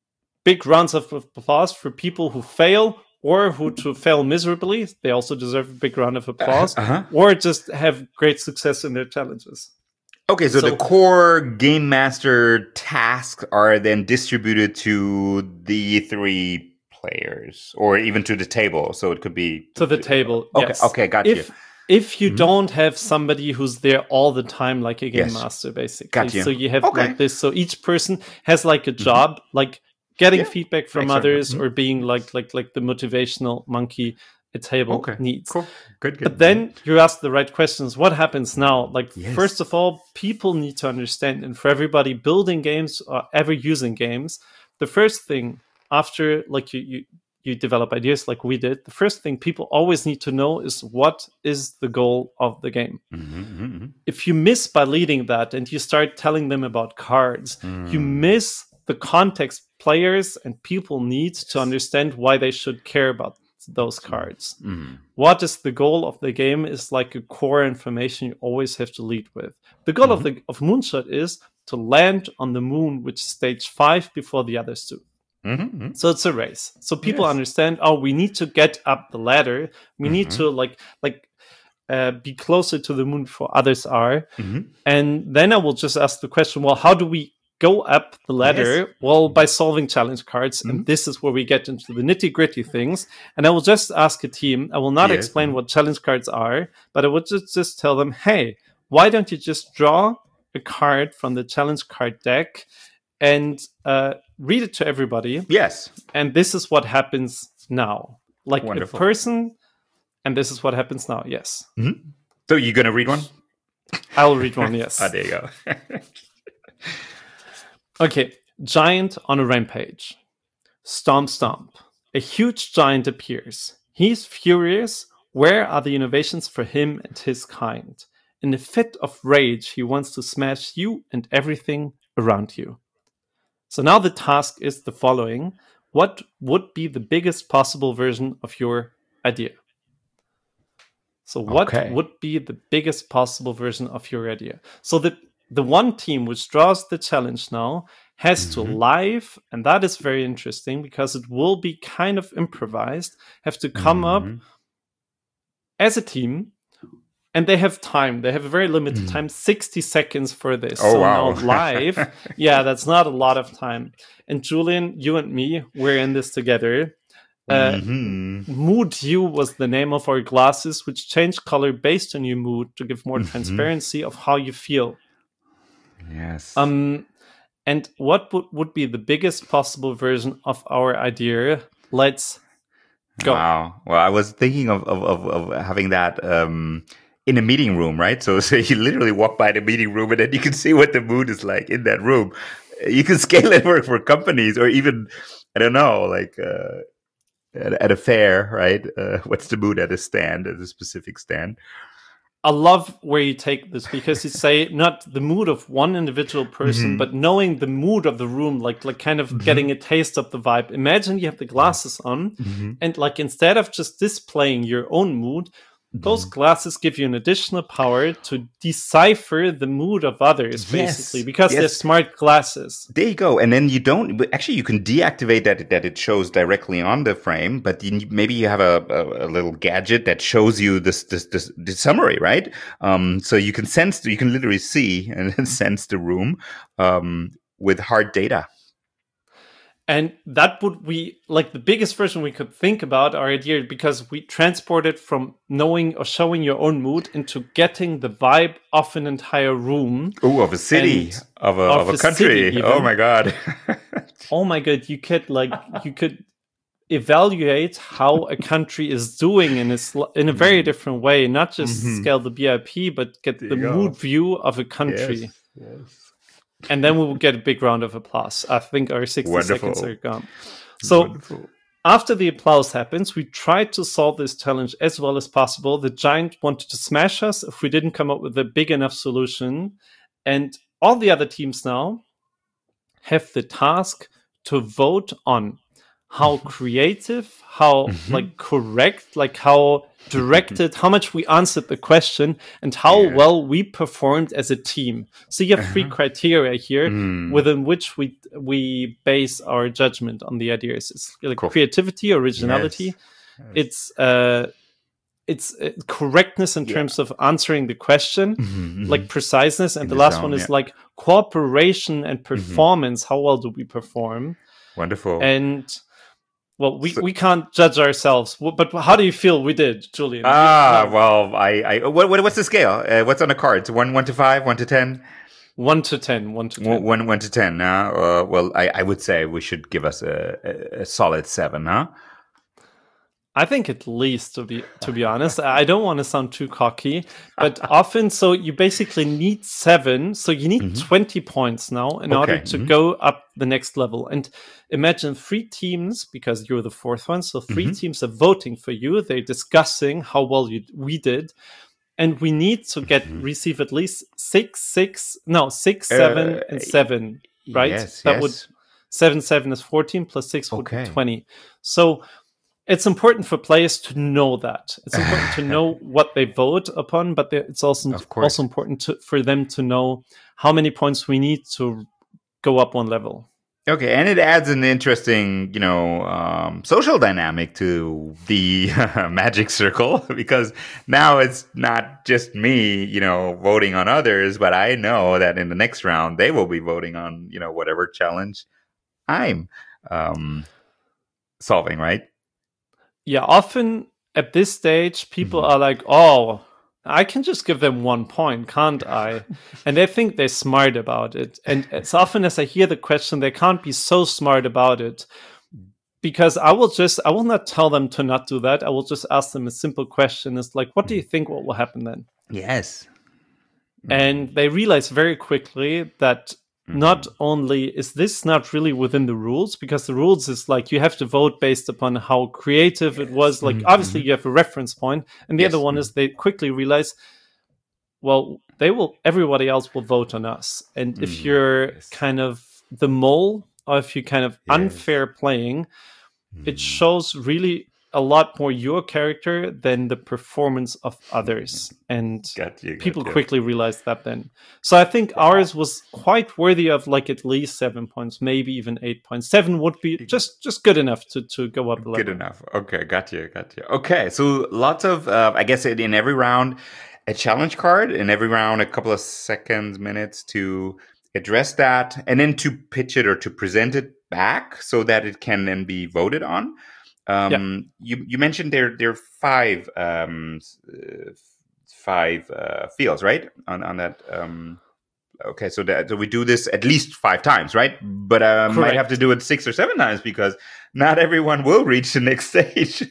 big rounds of applause for people who fail or who to fail miserably. They also deserve a big round of applause, Uh-huh. or just have great success in their challenges. Okay, so, So- the core game master tasks are then distributed to the three players, or even to the table. So it could be To the table, Okay, yes. okay, got if, you. If you Mhm. don't have somebody who's there all the time, like a game Yes. master, basically. Got you. So you have Okay. like this. So each person has like a job, like getting Yeah, feedback from makes sense. others, Mhm. or being like like like the motivational monkey a table Okay, needs. cool, good, good. But then you ask the right questions. What happens now? Like, Yes. first of all, people need to understand, and for everybody building games or ever using games, the first thing after like you, you you develop ideas like we did, the first thing people always need to know is what is the goal of the game. Mhm, mhm, mhm. If you miss by leading that and you start telling them about cards, you Mm. miss the context players and people need to understand why they should care about those cards. Mm. What is the goal of the game is like a core information you always have to lead with. The goal of the of Moonshot is to land on the moon, which is stage five before the others do. Mhm, mhm. So it's a race. So people Yes. understand, oh, we need to get up the ladder. We need Mhm. to like like uh, be closer to the moon before others are. Mhm. And then I will just ask the question, well, how do we go up the ladder, Yes. well, by solving challenge cards. Mm-hmm. And this is where we get into the nitty gritty things. And I will just ask a team, I will not yes. explain mm-hmm. what challenge cards are, but I would just, just tell them, hey, why don't you just draw a card from the challenge card deck and uh, read it to everybody? Yes. And this is what happens now. Like Wonderful. a person, and this is what happens now. Yes. Mm-hmm. So you're going to read one? I'll read one, yes. Oh, there you go. Okay. Giant on a rampage. Stomp, stomp. A huge giant appears. He's furious. Where are the innovations for him and his kind? In a fit of rage, he wants to smash you and everything around you. So now the task is the following. What would be the biggest possible version of your idea? So what okay. would be the biggest possible version of your idea? So the, the one team which draws the challenge now has mm-hmm. to live, and that is very interesting because it will be kind of improvised, have to come mm-hmm. up as a team, and they have time. They have a very limited mm. time, sixty seconds for this. Oh, so wow. now live, yeah, that's not a lot of time. And Julian, you and me, we're in this together. Uh, mm-hmm. Mood Hue was the name of our glasses, which change color based on your mood to give more mm-hmm. transparency of how you feel. Yes. Um, and what would, would be the biggest possible version of our idea? Let's go. Wow. Well, I was thinking of of, of, of having that um, in a meeting room, right? So, so you literally walk by the meeting room and then you can see what the mood is like in that room. You can scale it for, for companies or even, I don't know, like uh, at, at a fair, right? Uh, what's the mood at a stand, at a specific stand? I love where you take this because you say not the mood of one individual person, mm-hmm. but knowing the mood of the room, like like kind of mm-hmm. getting a taste of the vibe. Imagine you have the glasses on mm-hmm. and like instead of just displaying your own mood, mm-hmm. those glasses give you an additional power to decipher the mood of others, yes. basically, because yes. they're smart glasses. There you go. And then you don't, but actually you can deactivate that, that it shows directly on the frame, but you, maybe you have a, a, a little gadget that shows you this, this, this, this summary, right? Um, so you can sense, you can literally see and sense the room, um, with hard data. And that would be like the biggest version we could think about our idea because we transport it from knowing or showing your own mood into getting the vibe of an entire room. Oh, of a city, of a, of a, a country. Oh my God. Oh my God. You could like, you could evaluate how a country is doing in a, in a very different way, not just mm-hmm. scale the B I P, but get there the mood view of a country. Yes. Yes. And then we will get a big round of applause. I think our sixty Wonderful. seconds are gone. So Wonderful. After the applause happens, we tried to solve this challenge as well as possible. The giant wanted to smash us if we didn't come up with a big enough solution. And all the other teams now have the task to vote on how creative, how mm-hmm. like correct, like how directed, how much we answered the question, and how yeah. well we performed as a team. So you have uh-huh. three criteria here mm. within which we we base our judgment on the ideas. It's like cool. creativity, originality. Yes. Yes. It's uh, it's uh, correctness in yeah. terms of answering the question, mm-hmm, like preciseness, and in the, the last zone, one is yeah. like cooperation and performance. Mm-hmm. How well do we perform? Wonderful. And well, we, so, we can't judge ourselves, but how do you feel we did, Julian? Ah, well, I, I what, what what's the scale? Uh, what's on the cards? One, one to five, one to ten, one to ten, one to ten, one, one to ten. Huh? Uh, well, I, I would say we should give us a, a, a solid seven, huh? I think at least, to be to be honest, I don't want to sound too cocky, but often, so you basically need seven, so you need mm-hmm. twenty points now in okay. order to mm-hmm. go up the next level. And imagine three teams, because you're the fourth one, so three mm-hmm. teams are voting for you. They're discussing how well you, we did, and we need to get mm-hmm. receive at least six, six, no, six, seven, uh, and seven, right? Yes, that yes. would seven, seven is fourteen plus six would okay. be twenty. So it's important for players to know that. It's important to know what they vote upon, but it's also also important to, for them to know how many points we need to go up one level. Okay, and it adds an interesting, you know, um, social dynamic to the magic circle because now it's not just me, you know, voting on others, but I know that in the next round they will be voting on, you know, whatever challenge I'm um, solving, right? Yeah, often at this stage, people Mhm. are like, oh, I can just give them one point, can't I? And they think they're smart about it. And as often as I hear the question, they can't be so smart about it because I will just, I will not tell them to not do that. I will just ask them a simple question. It's like, what do you think what will happen then? Yes. And they realize very quickly that not only is this not really within the rules, because the rules is like you have to vote based upon how creative it was. Like, obviously, you have a reference point, and the Yes. other one is they quickly realize, well, they will, everybody else will vote on us. And if you're yes. kind of the mole, or if you kind of Yes. unfair playing, it shows really a lot more your character than the performance of others. And Got you, got people you. quickly realized that then. So I think ours was quite worthy of like at least seven points, maybe even eight points. Seven would be just just good enough to, to go up a level. Good enough. Okay, got you, got you. Okay, so lots of, uh, I guess in every round, a challenge card, in every round, a couple of seconds, minutes to address that, and then to pitch it or to present it back so that it can then be voted on. Um, Yeah. you, you mentioned there there are five um, uh, five uh, fields, right? On on that. Um, okay, so that so we do this at least five times, right? But I uh, might have to do it six or seven times because not everyone will reach the next stage.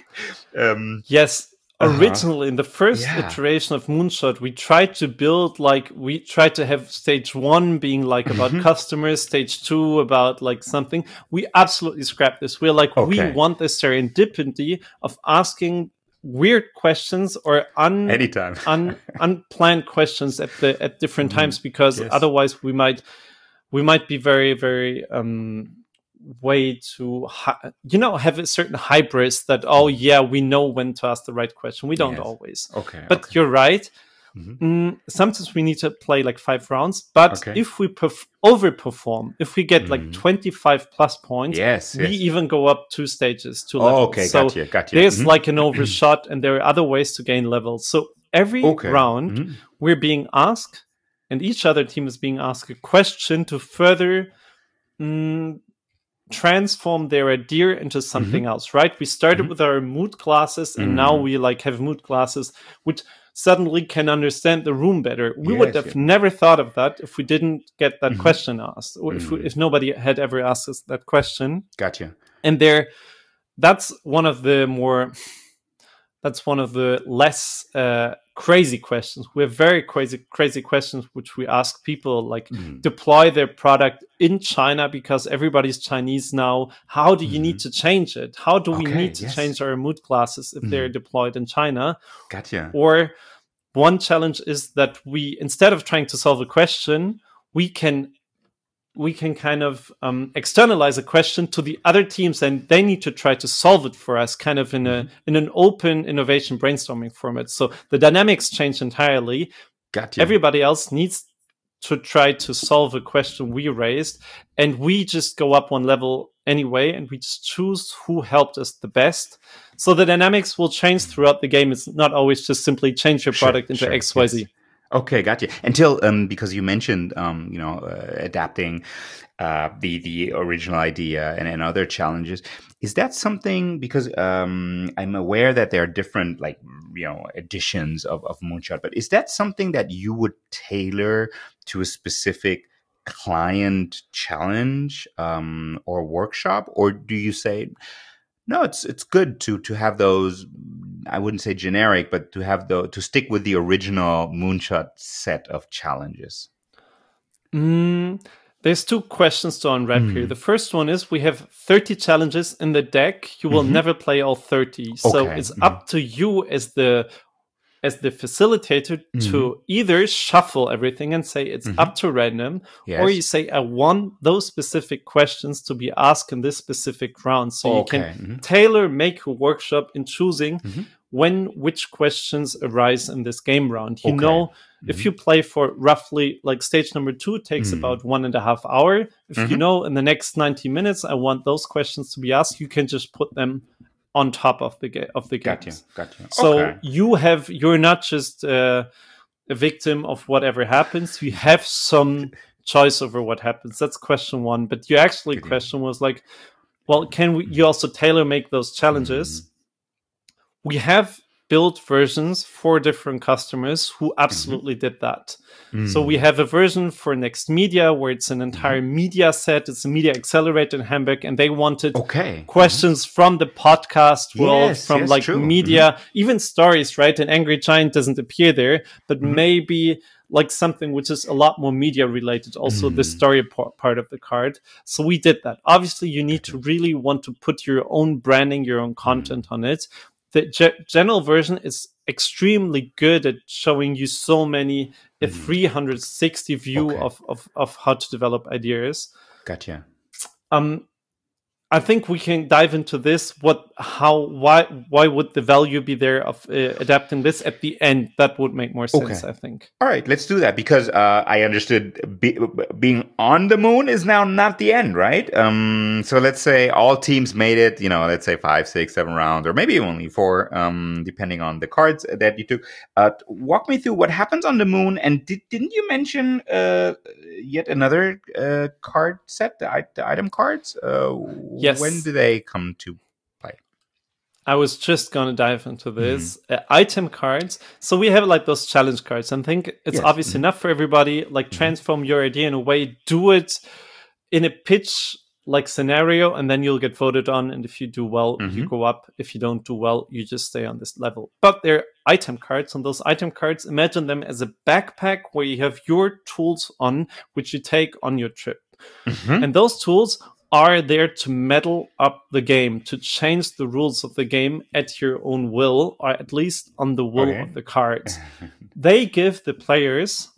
um, yes. Uh-huh. Originally, in the first Yeah. iteration of Moonshot, we tried to build like we tried to have stage one being like about Mhm. customers, stage two about like something. We absolutely scrapped this. We're like, we Okay. want this serendipity of asking weird questions or un, Anytime. un unplanned questions at the at different times because Yes. otherwise we might we might be very very um way to hi- you know have a certain hybris that oh yeah we know when to ask the right question. We don't Yes. always. Okay. But okay. you're right. Mhm. Mm, sometimes we need to play like five rounds. But Okay. if we perf- overperform, if we get like Mhm. twenty-five plus points, Yes. we yes. even go up two stages, two Oh, levels. okay. So Got you. Got you. there's Mhm. like an overshot, and there are other ways to gain levels. So every Okay. round Mhm. we're being asked, and each other team is being asked a question to further. Mm, transform their idea into something else, right? We started Mhm. with our mood classes, and now Mhm. we like have mood classes which suddenly can understand the room better. We would Yes, have yes. never thought of that if we didn't get that Mhm. question asked, or if we, Mhm. if nobody had ever asked us that question. Gotcha. And there, that's one of the more. That's one of the less uh, crazy questions. We have very crazy, crazy questions which we ask people, like Mhm. deploy their product in China because everybody's Chinese now. How do you need to change it? How do we Okay, need to yes. change our mood classes if they're deployed in China? Gotcha. Or one challenge is that we, instead of trying to solve a question, we can we can kind of um, externalize a question to the other teams, and they need to try to solve it for us, kind of in a in an open innovation brainstorming format. So the dynamics change entirely. Gotcha. Everybody else needs to try to solve a question we raised, and we just go up one level anyway, and we just choose who helped us the best. So the dynamics will change throughout the game. It's not always just simply change your Sure, product into sure, X Y Z. yes. Okay, gotcha. Until um, because you mentioned um, you know, uh, adapting uh, the the original idea and, and other challenges. Is that something? Because um, I'm aware that there are different like you know editions of of Moonshot, but is that something that you would tailor to a specific client challenge um, or workshop, or do you say? No, it's it's good to to have those. I wouldn't say generic, but to have the to stick with the original Moonshot set of challenges. Mm, there's two questions to unwrap here. Mm. The first one is we have thirty challenges in the deck. You will Mhm. never play all thirty. So Okay. it's Mhm. up to you as the as the facilitator to either shuffle everything and say it's up to random, Yes. or you say I want those specific questions to be asked in this specific round. So you Okay. can Mhm. tailor make a workshop in choosing Mhm. when which questions arise in this game round. You Okay. know Mm-hmm. If you play for roughly, like stage number two takes mm-hmm. about one and a half hour. If mm-hmm. you know in the next ninety minutes, I want those questions to be asked, you can just put them on top of the ga- of the games. Gotcha, gotcha. So okay. you have, you're not just uh, a victim of whatever happens. You have some choice over what happens. That's question one. But your actually Good question was like, well, can we, you also tailor make those challenges? Mm-hmm. We have built versions for different customers who absolutely mm-hmm. did that. Mm-hmm. So we have a version for Next Media where it's an entire mm-hmm. media set. It's a media accelerator in Hamburg, and they wanted okay. questions mm-hmm. from the podcast world, yes, from yes, like true. media, mm-hmm. even stories, right? An Angry Giant doesn't appear there, but mm-hmm. maybe like something which is a lot more media related, also mm. the story part, part of the card. So we did that. Obviously, you need to really want to put your own branding, your own content mm. on it. The ge- general version is extremely good at showing you so many, a mm. three hundred sixty view okay. of, of, of how to develop ideas. Gotcha. Um, I think we can dive into this. What, how, why, why would the value be there of uh, adapting this at the end? That would make more sense, okay. I think. All right, let's do that because uh, I understood be- being on the moon is now not the end, right? Um, so let's say all teams made it, you know, let's say five, six, seven rounds, or maybe only four, um, depending on the cards that you took. Uh, walk me through what happens on the moon. And did, didn't you mention uh, yet another uh, card set, the, the item cards? Uh, Yes. When do they come to play? I was just going to dive into this. Mm-hmm. Uh, item cards. So we have like those challenge cards. I think it's yes. obvious mm-hmm. enough for everybody. Like mm-hmm. transform your idea in a way, do it in a pitch like scenario, and then you'll get voted on. And if you do well, mm-hmm. you go up. If you don't do well, you just stay on this level. But they're item cards. And those item cards, imagine them as a backpack where you have your tools on, which you take on your trip. Mm-hmm. And those tools are there to meddle up the game, to change the rules of the game at your own will, or at least on the will okay. of the cards. They give the players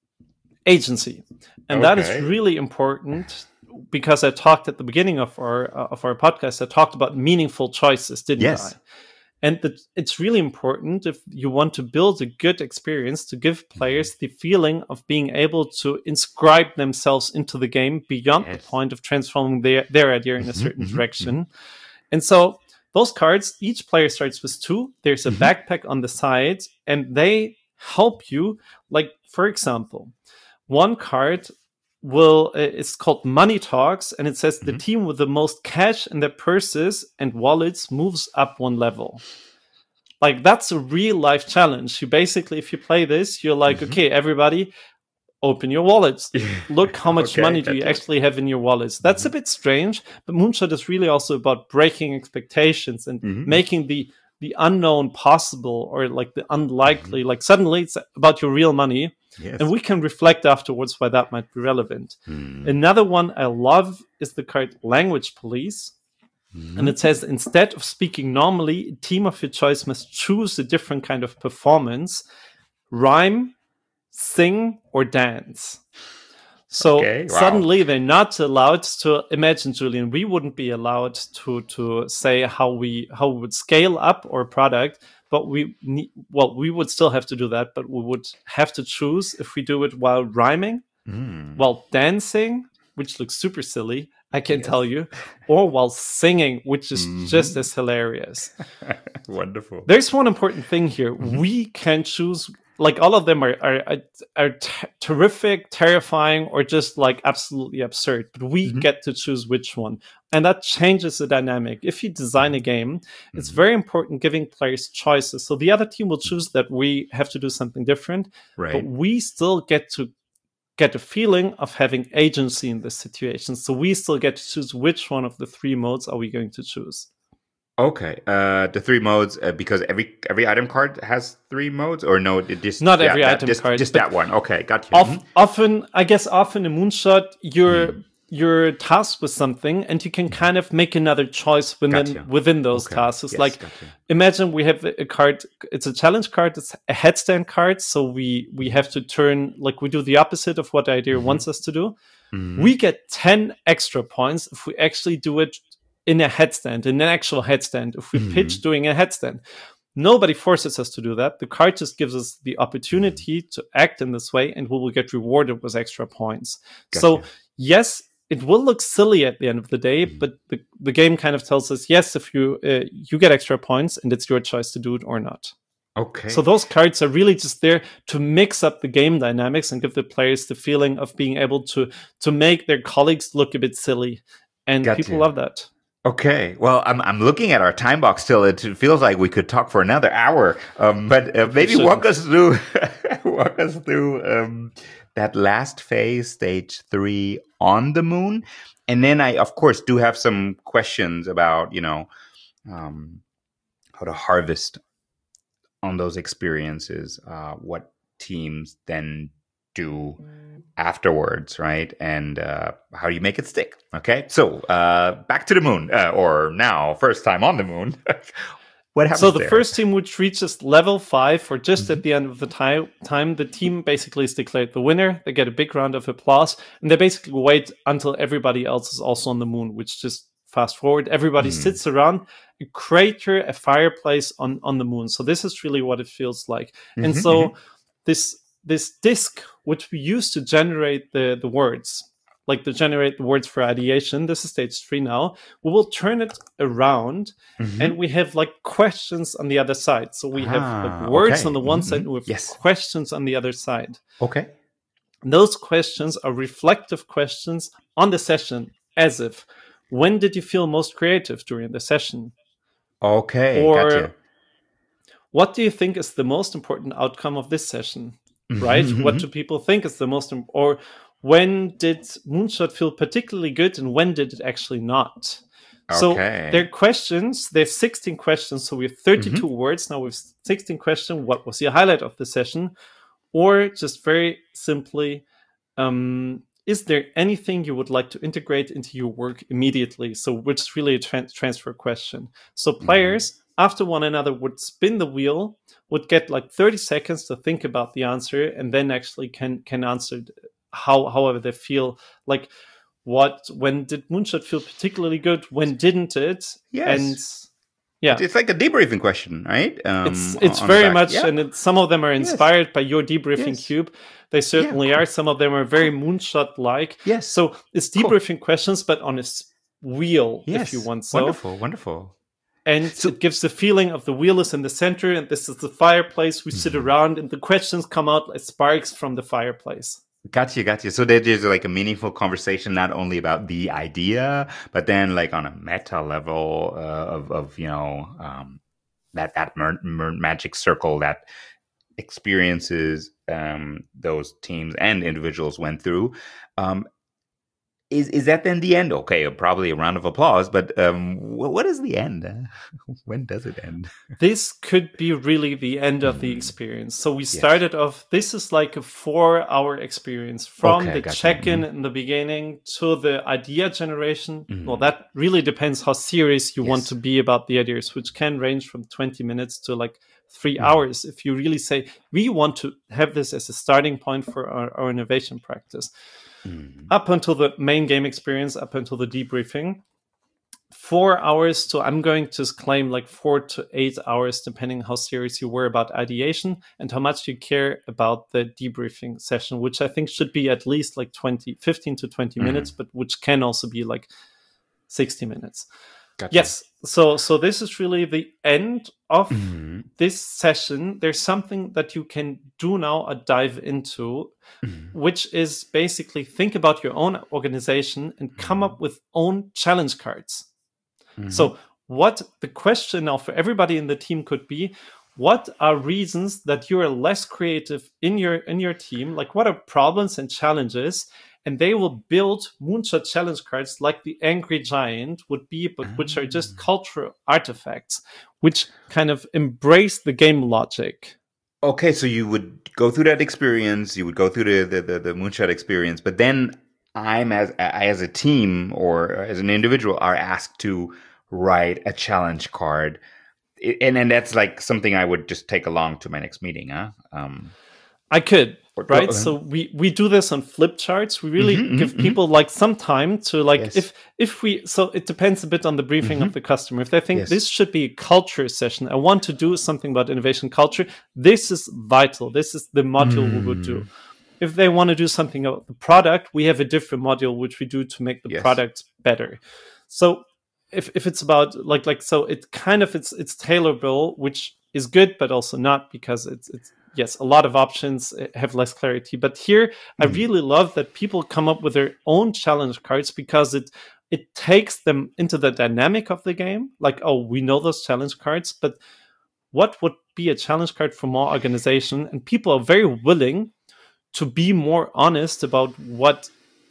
agency. And okay. that is really important because I talked at the beginning of our uh, of our podcast, I talked about meaningful choices, didn't yes. I? And the, it's really important if you want to build a good experience to give players the feeling of being able to inscribe themselves into the game beyond yes. the point of transforming their, their idea in a certain direction. And so those cards, each player starts with two. There's a mm-hmm. backpack on the side, and they help you. Like, for example, one card will uh, it's called Money Talks, and it says mm-hmm. the team with the most cash in their purses and wallets moves up one level. Like, that's a real life challenge. You basically, if you play this, you're like, mm-hmm. okay, everybody, open your wallets. Look how much okay, money do you actually have in your wallets. That's mm-hmm. a bit strange, but Moonshot is really also about breaking expectations and mm-hmm. making the the unknown possible, or like the unlikely. Mm-hmm. Like, suddenly it's about your real money. Yes. And we can reflect afterwards why that might be relevant. Mm. Another one I love is the card Language Police. Mm. And it says, instead of speaking normally, a team of your choice must choose a different kind of performance, rhyme, sing, or dance. So okay, wow. suddenly they're not allowed to imagine, Julian, we wouldn't be allowed to to say how we how we would scale up our product. But we need, well, we would still have to do that, but we would have to choose if we do it while rhyming, mm. while dancing, which looks super silly, I can yes. tell you, or while singing, which is mm-hmm. just as hilarious. Wonderful. There's one important thing here. Mm-hmm. We can choose, like, all of them are are, are t- terrific, terrifying, or just like absolutely absurd, but we mm-hmm. get to choose which one. And that changes the dynamic. If you design a game, mm-hmm. it's very important giving players choices. So the other team will choose that we have to do something different, right. but we still get to get a feeling of having agency in this situation. So we still get to choose which one of the three modes are we going to choose. Okay, uh, the three modes, uh, because every every item card has three modes, or no? It just not yeah, every that, item just, card, just that one. Okay, got you. Of, mm-hmm. Often, I guess, often in Moonshot, you're mm. you're tasked with something, and you can kind of make another choice within gotcha. within those okay. tasks. It's yes, like, gotcha. Imagine we have a card. It's a challenge card. It's a headstand card, so we we have to turn, like, we do the opposite of what the idea mm-hmm. wants us to do. Mm-hmm. We get ten extra points if we actually do it in a headstand, in an actual headstand, if we mm-hmm. pitch doing a headstand. Nobody forces us to do that. The card just gives us the opportunity to act in this way, and we will get rewarded with extra points. Gotcha. So yes, it will look silly at the end of the day, mm-hmm. but the, the game kind of tells us, yes, if you uh, you get extra points, and it's your choice to do it or not. Okay. So those cards are really just there to mix up the game dynamics and give the players the feeling of being able to to make their colleagues look a bit silly, and gotcha. People love that. Okay, well, I'm I'm looking at our time box still. It feels like we could talk for another hour. Um, but uh, maybe walk us through walk us through um, that last phase, stage three, on the moon, and then I, of course, do have some questions about you know um, how to harvest on those experiences. Uh, what teams then do afterwards, right? And uh, how do you make it stick? Okay, so uh, back to the moon, uh, or now first time on the moon. What happens? So the there? first team which reaches level five, or just mm-hmm. at the end of the time, time, the team basically is declared the winner. They get a big round of applause, and they basically wait until everybody else is also on the moon, which just fast forward. Everybody mm. sits around a crater, a fireplace on, on the moon. So this is really what it feels like. Mm-hmm, and so mm-hmm. this this disk, which we use to generate the, the words, like to generate the words for ideation, this is stage three now, we will turn it around mm-hmm. and we have like questions on the other side. So we ah, have like words okay. on the one mm-hmm. side and we have yes. questions on the other side. Okay. And those questions are reflective questions on the session, as if, when did you feel most creative during the session? Okay, or gotcha. What do you think is the most important outcome of this session? Right? Mm-hmm. What do people think is the most important? Or when did Moonshot feel particularly good and when did it actually not? Okay. So there are questions. There's sixteen questions. So we have thirty-two mm-hmm. words. Now we have sixteen questions. What was the highlight of the session? Or just very simply, um, is there anything you would like to integrate into your work immediately? So which is really a tra- transfer question. So players, mm-hmm. after one another, would spin the wheel, would get like thirty seconds to think about the answer, and then actually can can answer how however they feel. Like, what when did Moonshot feel particularly good? When didn't it? Yes. And yeah, it's like a debriefing question, right? Um, it's it's very much, yeah. and it, some of them are inspired yes. by your debriefing yes. cube. They certainly yeah, cool. are. Some of them are very cool. Moonshot-like. Yes. So it's debriefing cool. questions, but on a wheel, yes. if you want so. Wonderful, wonderful. And so, it gives the feeling of the wheel is in the center, and this is the fireplace. We mm-hmm. sit around, and the questions come out like sparks from the fireplace. Gotcha, gotcha. So there's like a meaningful conversation, not only about the idea, but then like on a meta level uh, of, of, you know, um, that that mer- mer- magic circle that experiences um, those teams and individuals went through. Um, Is is that then the end? Okay, probably a round of applause, but um, what is the end? When does it end? This could be really the end of the experience. So we started yes. off, this is like a four-hour experience from okay, the check-in mm-hmm. in the beginning to the idea generation. Mm-hmm. Well, that really depends how serious you yes. want to be about the ideas, which can range from twenty minutes to like three mm-hmm. hours. If you really say, we want to have this as a starting point for our, our innovation practice. Mm. Up until the main game experience, up until the debriefing, four hours to, I'm going to claim like four to eight hours, depending how serious you were about ideation and how much you care about the debriefing session, which I think should be at least like twenty, fifteen to twenty mm. minutes, but which can also be like sixty minutes. Gotcha. Yes. So, so this is really the end of mm-hmm. this session. There's something that you can do now, a dive into, mm-hmm. which is basically think about your own organization and come mm-hmm. up with own challenge cards. Mm-hmm. So what the question now for everybody in the team could be, what are reasons that you are less creative in your, in your team? Like, what are problems and challenges? And they will build Moonshot challenge cards like the Angry Giant would be, but ah. which are just cultural artifacts, which kind of embrace the game logic. Okay, so you would go through that experience, you would go through the, the, the, the Moonshot experience, but then I'm, as as a team or as an individual, are asked to write a challenge card. And then that's like something I would just take along to my next meeting, huh? Um, I could. right? Uh-huh. So we we do this on flip charts. We really mm-hmm, give mm-hmm. people like some time to like yes. if if we so it depends a bit on the briefing mm-hmm. of the customer. If they think yes. this should be a culture session, I want to do something about innovation culture, this is vital. This is the module mm. we would do. If they want to do something about the product, we have a different module which we do to make the yes. product better. So if if it's about like like so it kind of it's it's tailorable, which is good but also not, because it's it's yes, a lot of options have less clarity. But here mm-hmm. I really love that people come up with their own challenge cards, because it it takes them into the dynamic of the game. Like, oh, we know those challenge cards, but what would be a challenge card for more organization? And people are very willing to be more honest about what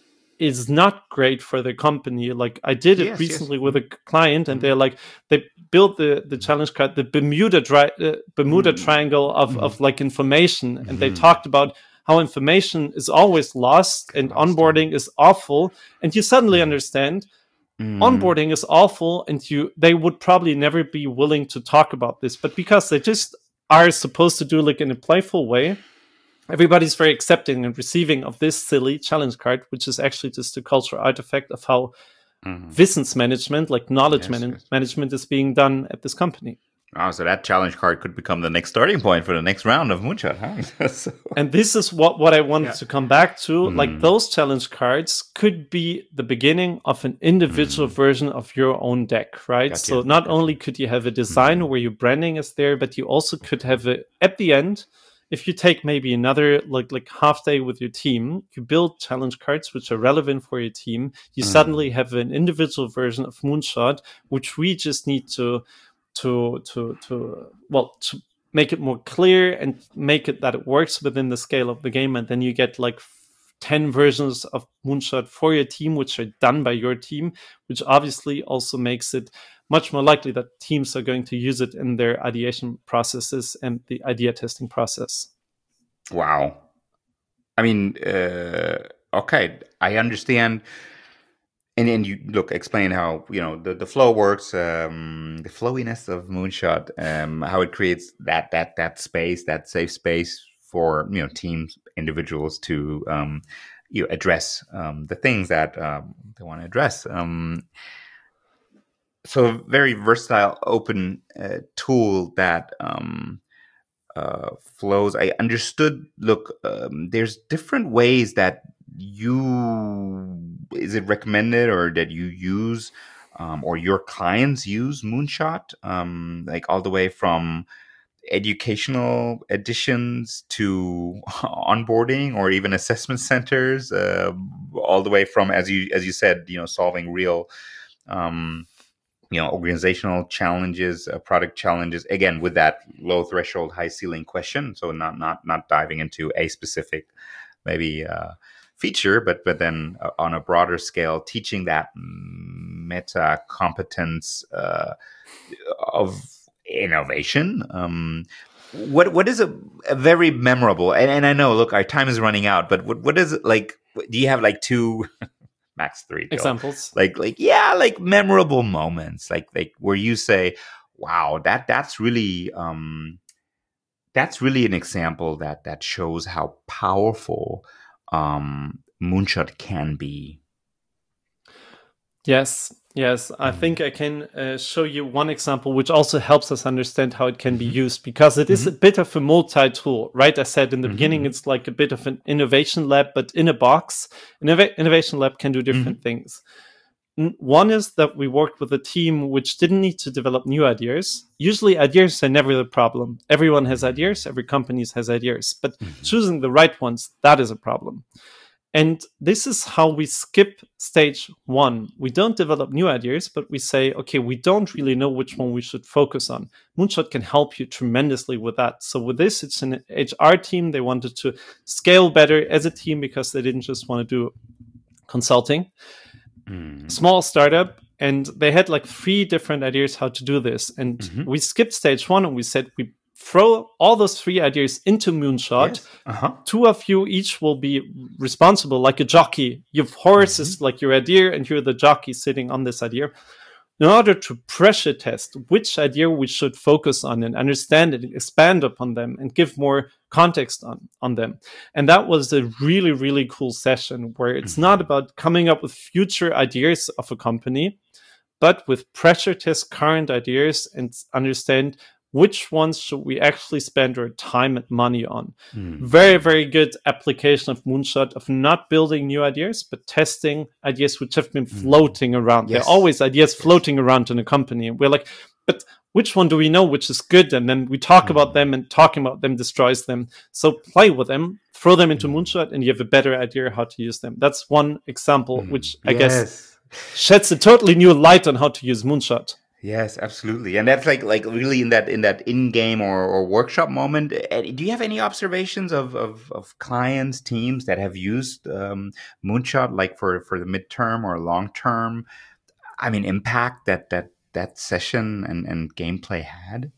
is not great for the company. Like I did it yes, recently yes. with a client, and mm-hmm. they're like, they built the, the challenge card, the Bermuda dri- uh, Bermuda mm-hmm. Triangle of, mm-hmm. of like information. Mm-hmm. And they talked about how information is always lost and lost onboarding time. Is awful. And you suddenly mm-hmm. understand mm-hmm. onboarding is awful, and you they would probably never be willing to talk about this. But because they just are supposed to do like in a playful way, everybody's very accepting and receiving of this silly challenge card, which is actually just a cultural artifact of how mm-hmm. Wissensmanagement, like knowledge yes, man- yes. management, is being done at this company. Oh, so that challenge card could become the next starting point for the next round of Moonshot, huh? so. And this is what, what I wanted yeah. to come back to. Mm. Like those challenge cards could be the beginning of an individual mm. version of your own deck, right? Gotcha. So not gotcha. only could you have a design mm. where your branding is there, but you also could have a, at the end, if you take maybe another like like half day with your team, you build challenge cards which are relevant for your team. You mm. suddenly have an individual version of Moonshot, which we just need to to to to well to make it more clear and make it that it works within the scale of the game. And then you get like ten versions of Moonshot for your team, which are done by your team, which obviously also makes it much more likely that teams are going to use it in their ideation processes and the idea testing process. Wow. I mean, uh, okay, I understand. And then you look, explain how, you know, the, the flow works, um, the flowiness of Moonshot, um, how it creates that, that, that space, that safe space for, you know, teams, individuals to, um, you know, address, um, the things that, um, they want to address. Um, So a very versatile, open uh, tool that um, uh, flows. I understood, look, um, there's different ways that you, is it recommended or that you use um, or your clients use Moonshot, um, like all the way from educational editions to onboarding or even assessment centers, uh, all the way from, as you as you said, you know, solving real um you know, organizational challenges, uh, product challenges, again, with that low threshold, high ceiling question. So not not not diving into a specific maybe uh, feature, but but then uh, on a broader scale, teaching that meta competence uh, of innovation. Um, what what is a, a very memorable, and, and I know, look, our time is running out, but what what is it like? Do you have like two... max three Joel. Examples, like like yeah like memorable moments, like like where you say, wow, that that's really um that's really an example that that shows how powerful um Moonshot can be? Yes, yes. I mm-hmm. think I can uh, show you one example, which also helps us understand how it can be used, because it is mm-hmm. a bit of a multi-tool, right? I said in the mm-hmm. beginning, it's like a bit of an innovation lab, but in a box. An Innov- innovation lab can do different mm-hmm. things. One is that we worked with a team which didn't need to develop new ideas. Usually ideas are never the problem. Everyone has ideas, every company has ideas, but mm-hmm. choosing the right ones, that is a problem. And this is how we skip stage one. We don't develop new ideas, but we say, okay, we don't really know which one we should focus on. Moonshot can help you tremendously with that. So with this, it's an H R team. They wanted to scale better as a team because they didn't just want to do consulting. Mm. Small startup. And they had like three different ideas how to do this. And mm-hmm. we skipped stage one and we said, we throw all those three ideas into Moonshot. Yes. Uh-huh. Two of you each will be responsible, like a jockey. Your horse mm-hmm. is like your idea, and you're the jockey sitting on this idea. in order to pressure test which idea we should focus on and understand it, expand upon them, and give more context on, on them. And that was a really, really cool session where it's mm-hmm. not about coming up with future ideas of a company, but with pressure test current ideas and understand which ones should we actually spend our time and money on. Mm-hmm. Very, very good application of Moonshot, of not building new ideas, but testing ideas which have been floating mm-hmm. around. Yes. There are always ideas yes. floating around in a company. And we're like, but which one do we know which is good? And then we talk mm-hmm. about them, and talking about them destroys them. So play with them, throw them into mm-hmm. Moonshot, and you have a better idea how to use them. That's one example, mm-hmm. which I yes. guess sheds a totally new light on how to use Moonshot. Yes, absolutely. And that's like like really in that in that in-game or, or workshop moment. Do you have any observations of, of, of clients, teams that have used um, Moonshot like for, for the midterm or long-term, I mean, impact that that, that session and, and gameplay had?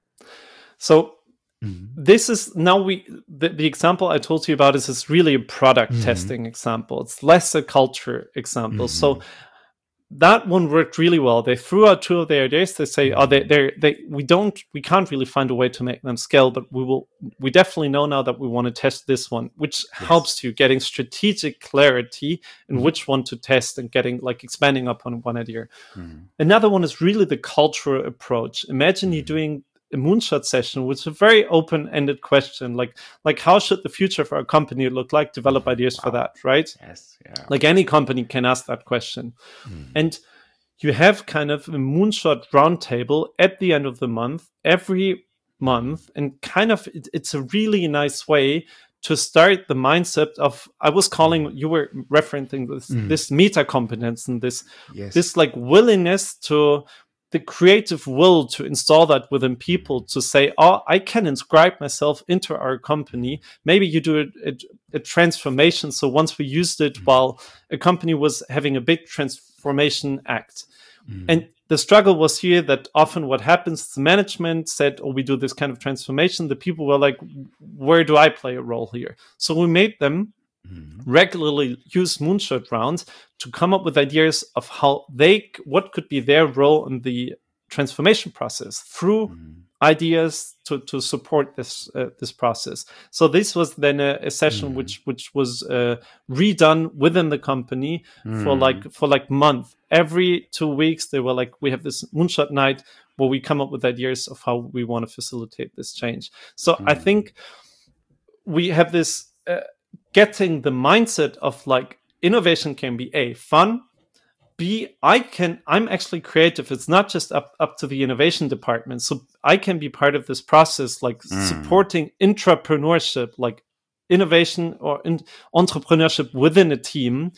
So mm-hmm. this is now we the, the example I told you about is, is really a product mm-hmm. testing example. It's less a culture example. Mm-hmm. So that one worked really well. They threw out two of their ideas. They say, "Oh, they, they, they, we don't, we can't really find a way to make them scale, but we will. We definitely know now that we want to test this one, which yes. helps you getting strategic clarity in mm-hmm. which one to test and getting like expanding upon one idea." Mm-hmm. Another one is really the cultural approach. Imagine mm-hmm. you doing a Moonshot session, which is a very open-ended question, like like how should the future of our company look like? Develop ideas wow. for that, right? Yes, yeah. Like any company can ask that question, mm. and you have kind of a Moonshot roundtable at the end of the month, every month, and kind of it, it's a really nice way to start the mindset of, I was calling, you were referencing this mm. this meta competence and this yes. this like willingness to. The creative will to install that within people, to say, oh, I can inscribe myself into our company. Maybe you do a, a, a transformation. So once we used it while a company was having a big transformation act. Mm. And the struggle was here that often what happens, the management said, oh, we do this kind of transformation. The people were like, where do I play a role here? So we made them regularly use Moonshot rounds to come up with ideas of how they, what could be their role in the transformation process through mm. ideas to, to support this uh, this process. So this was then a, a session mm. which which was uh, redone within the company mm. for like for like month. Every two weeks they were like, we have this Moonshot night where we come up with ideas of how we want to facilitate this change. So mm. I think we have this. Uh, getting the mindset of like innovation can be A, fun, B, I can, I'm actually creative. It's not just up, up to the innovation department. So I can be part of this process, like mm. supporting intrapreneurship, like innovation or in, entrepreneurship within a team,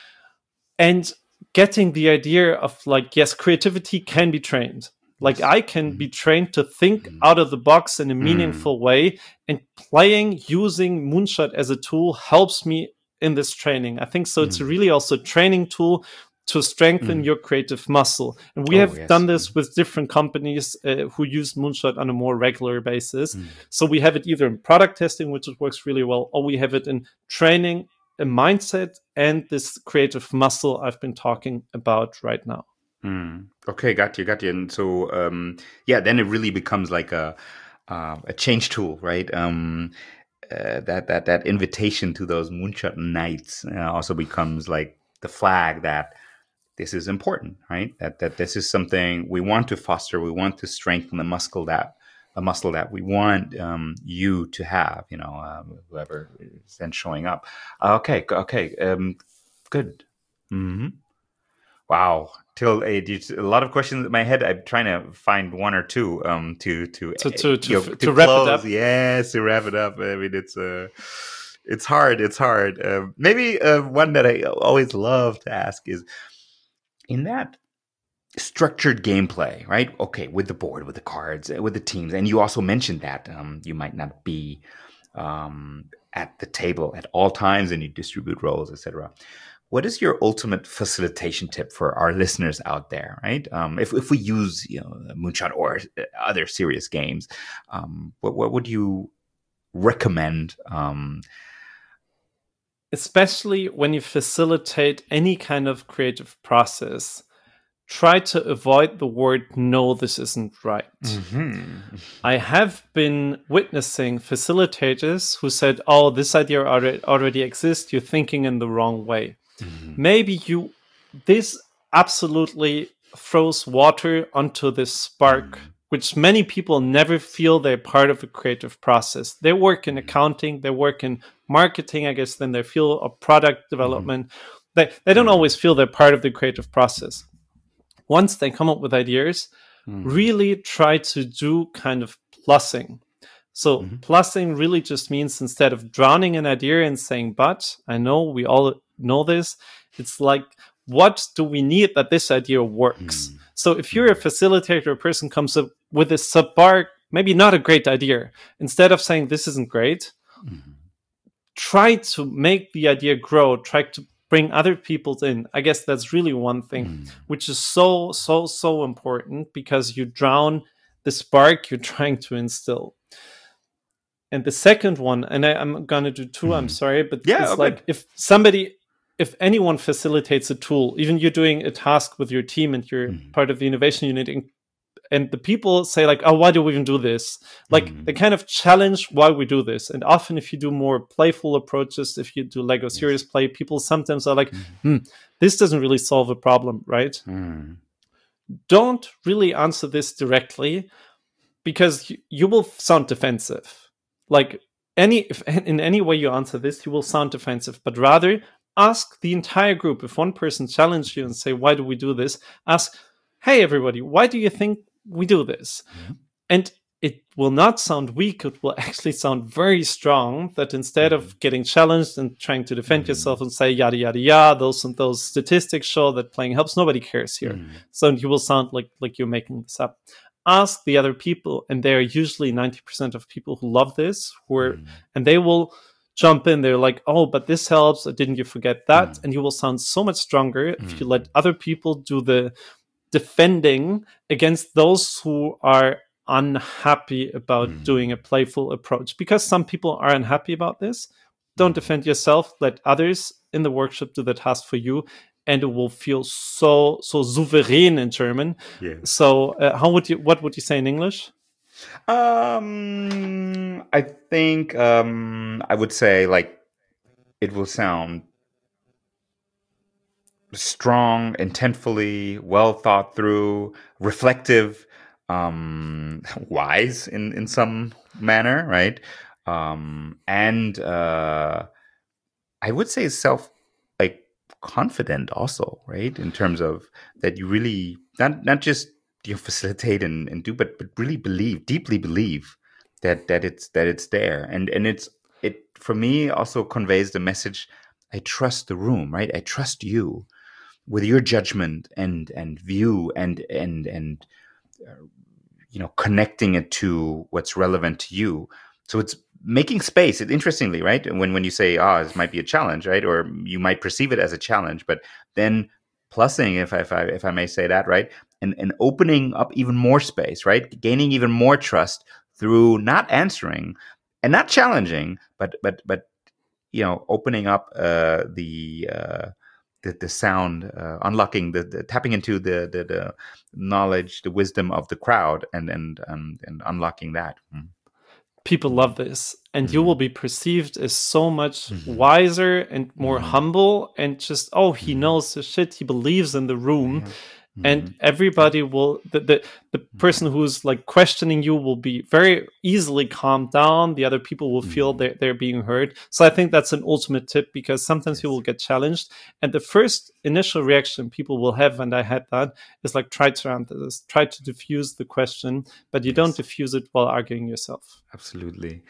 and getting the idea of like, yes, creativity can be trained. Like I can be trained to think out of the box in a meaningful mm. way, and playing, using Moonshot as a tool helps me in this training. I think so. Mm. It's really also a training tool to strengthen mm. your creative muscle. And we oh, have yes. done this with different companies uh, who use Moonshot on a more regular basis. Mm. So we have it either in product testing, which works really well, or we have it in training a mindset and this creative muscle I've been talking about right now. Mm. Okay, got you, got you. And so, um, yeah, then it really becomes like a uh, a change tool, right? Um, uh, that that that invitation to those Moonshot nights uh, also becomes like the flag that this is important, right? That that this is something we want to foster. We want to strengthen the muscle that a muscle that we want um, you to have. You know, um, whoever is then showing up. Okay, okay, um, good. Mm-hmm. Wow. Till a, a lot of questions in my head. I'm trying to find one or two um, to to to to, to, know, to, to wrap close. it up. Yes, to wrap it up. I mean, it's uh, it's hard. It's hard. Uh, maybe uh, one that I always love to ask is in that structured gameplay, right? Okay, with the board, with the cards, with the teams, and you also mentioned that um, you might not be um, at the table at all times, and you distribute roles, et cetera. What is your ultimate facilitation tip for our listeners out there, right? Um, if if we use, you know, Moonshot or other serious games, um, what what would you recommend? Um, Especially when you facilitate any kind of creative process, try to avoid the word, no, this isn't right. Mm-hmm. I have been witnessing facilitators who said, oh, this idea already, already exists. You're thinking in the wrong way. Mm-hmm. Maybe you, this absolutely throws water onto this spark, mm-hmm. which many people never feel they're part of a creative process. They work in accounting, they work in marketing, I guess, then they feel a product development. Mm-hmm. They, they don't always feel they're part of the creative process. Once they come up with ideas, mm-hmm. really try to do kind of plussing. So mm-hmm. plussing really just means instead of drowning an idea and saying, but I know we all know this, it's like, what do we need that this idea works? Mm-hmm. So if you're a facilitator, a person comes up with a subpar, maybe not a great idea, instead of saying this isn't great, mm-hmm. try to make the idea grow, try to bring other people in. I guess that's really one thing, mm. which is so, so, so important, because you drown the spark you're trying to instill. And the second one, and I, I'm going to do two, mm. I'm sorry, but yeah, it's okay. Like if somebody, if anyone facilitates a tool, even you're doing a task with your team and you're mm. part of the innovation unit, and, and the people say like, oh, why do we even do this? Like mm. they kind of challenge why we do this. And often if you do more playful approaches, if you do Lego serious play, people sometimes are like, mm. hmm, this doesn't really solve a problem, right? Mm. Don't really answer this directly, because you, you will sound defensive. Like any, if in any way you answer this, you will sound defensive, but rather ask the entire group. If one person challenges you and say, why do we do this? Ask, hey, everybody, why do you think we do this? Mm-hmm. And it will not sound weak. It will actually sound very strong, that instead mm-hmm. of getting challenged and trying to defend mm-hmm. yourself and say, yada, yada, yada, those and those statistics show that playing helps, nobody cares here. Mm-hmm. So you will sound like, like you're making this up. Ask the other people, and they're usually ninety percent of people who love this, who are, mm-hmm. and they will jump in. They're like, oh, but this helps. Or didn't you forget that? Mm-hmm. And you will sound so much stronger mm-hmm. if you let other people do the defending against those who are unhappy about mm. doing a playful approach. Because some people are unhappy about this, don't defend yourself, let others in the workshop do the task for you, and it will feel so so souverän in German. Yeah. So uh, how would you what would you say in English? Um I think um I would say like it will sound strong, intentfully, well thought through, reflective, um, wise in, in some manner, right? Um, and uh, I would say self, like confident also, right? In terms of that you really not not just you know, facilitate and, and do, but but really believe, deeply believe that that it's that it's there, and and it's it for me also conveys the message. I trust the room, right? I trust you with your judgment and and view and and and uh, you know, connecting it to what's relevant to you. So it's making space. It, interestingly, right? When when you say, "Ah, oh, this might be a challenge," right, or you might perceive it as a challenge, but then plussing, if I, if I if I may say that, right, and and opening up even more space, right, gaining even more trust through not answering and not challenging, but but but you know, opening up uh, the. Uh, The, the sound, uh, unlocking the, the tapping into the, the the knowledge, the wisdom of the crowd, and and and, and unlocking that. Mm. People love this, and mm. you will be perceived as so much mm. wiser and more mm. humble, and just oh, he mm. knows the shit. He believes in the room, mm. and everybody will. The, the the person who's like questioning you will be very easily calmed down. The other people will mm. feel they're they're being heard. So I think that's an ultimate tip, because sometimes yes. you will get challenged, and the first initial reaction people will have, and I had that, is like try to answer this, try to diffuse the question, but you yes. don't diffuse it while arguing yourself. Absolutely.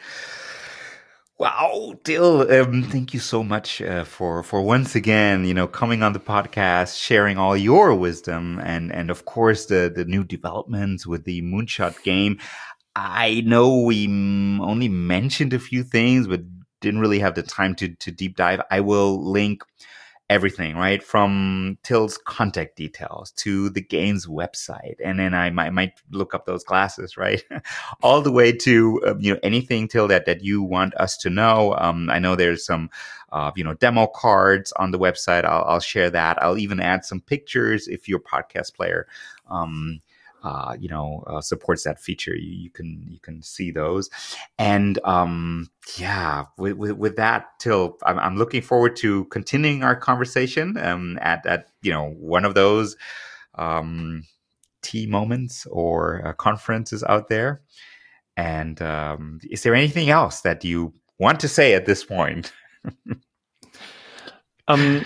Wow, Till, um, thank you so much uh, for for once again, you know, coming on the podcast, sharing all your wisdom, and and of course the the new developments with the Moonshot game. I know we m- only mentioned a few things, but didn't really have the time to to deep dive. I will link everything, right? From Till's contact details to the game's website. And then I might, might look up those classes, right? All the way to, uh, you know, anything, Till, that, that you want us to know. Um, I know there's some, uh, you know, demo cards on the website. I'll, I'll share that. I'll even add some pictures if you're a podcast player. Um, Uh, you know, uh, supports that feature. You, you can you can see those, and um, yeah, with, with with that, Till, I'm, I'm looking forward to continuing our conversation um, at at you know one of those um, tea moments or uh, conferences out there. And um, is there anything else that you want to say at this point? um.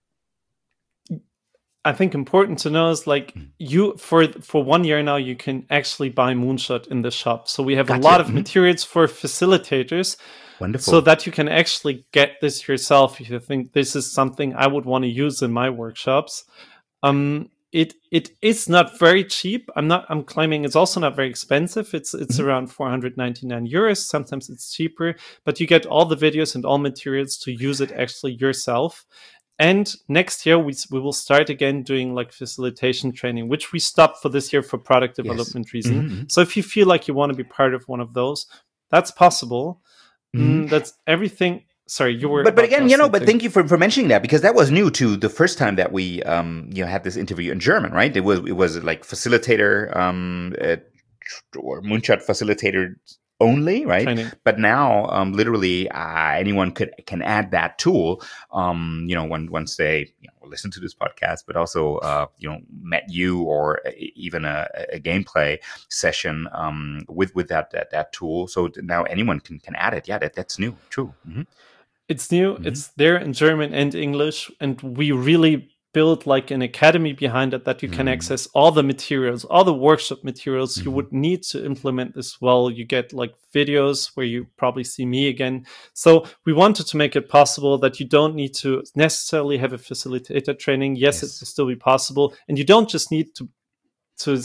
I think important to know is like you for for one year now you can actually buy Moonshot in the shop. So we have gotcha. a lot of mm-hmm. materials for facilitators. Wonderful. So that you can actually get this yourself if you think this is something I would want to use in my workshops. Um, it it is not very cheap. I'm not. I'm claiming it's also not very expensive. It's it's mm-hmm. around four hundred ninety-nine euros. Sometimes it's cheaper, but you get all the videos and all materials to use it actually yourself. And next year, we we will start again doing like facilitation training, which we stopped for this year for product development yes. reason. Mm-hmm. So if you feel like you want to be part of one of those, that's possible. Mm-hmm. Mm, that's everything. Sorry, you were. But but again, you know, but thank you for, for mentioning that, because that was new to the first time that we um you know had this interview in German, right? It was it was like facilitator um uh, or Moonshot facilitator only, right? Training. But now, um, literally, uh, anyone could can add that tool. Um, you know, when once they you know, listen to this podcast, but also uh, you know met you or even a, a gameplay session um, with with that, that that tool. So now anyone can can add it. Yeah, that that's new. True. Mm-hmm. It's new. Mm-hmm. It's there in German and English, and we really build like an academy behind it that you can mm. access all the materials, all the workshop materials mm-hmm. you would need to implement this well. You get like videos where you probably see me again. So we wanted to make it possible that you don't need to necessarily have a facilitator training. Yes, yes. It will still be possible. And you don't just need to to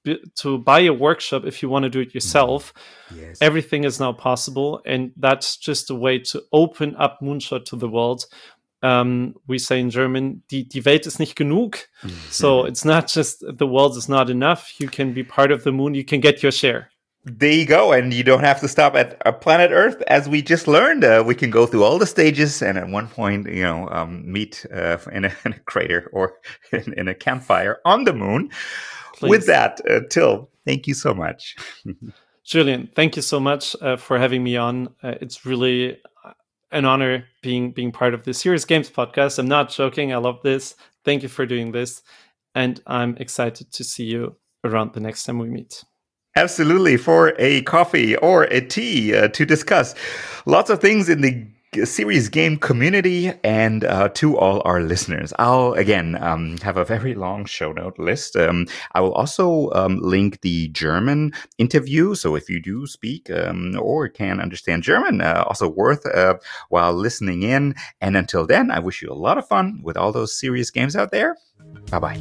to buy a workshop if you want to do it yourself. Mm. Yes. Everything is now possible. And that's just a way to open up Moonshot to the world. Um, we say in German, die, die Welt ist nicht genug. Mm-hmm. So it's not just the world is not enough. You can be part of the moon. You can get your share. There you go. And you don't have to stop at uh, planet Earth. As we just learned, uh, we can go through all the stages and at one point, you know, um, meet uh, in, a, in a crater or in, in a campfire on the moon. Please. With that, uh, Till, thank you so much. Julian, thank you so much uh, for having me on. Uh, it's really an honor being being part of the Serious Games podcast. I'm not joking. I love this. Thank you for doing this. And I'm excited to see you around the next time we meet. Absolutely. For a coffee or a tea uh, to discuss lots of things in the Serious Game community and uh, to all our listeners. I'll, again, um, have a very long show note list. Um, I will also um, link the German interview. So if you do speak um, or can understand German, uh, also worth uh, while listening in. And until then, I wish you a lot of fun with all those serious games out there. Bye-bye.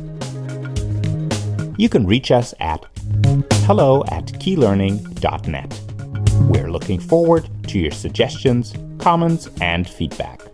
You can reach us at hello at keylearning dot net. We're looking forward to your suggestions, comments, and feedback.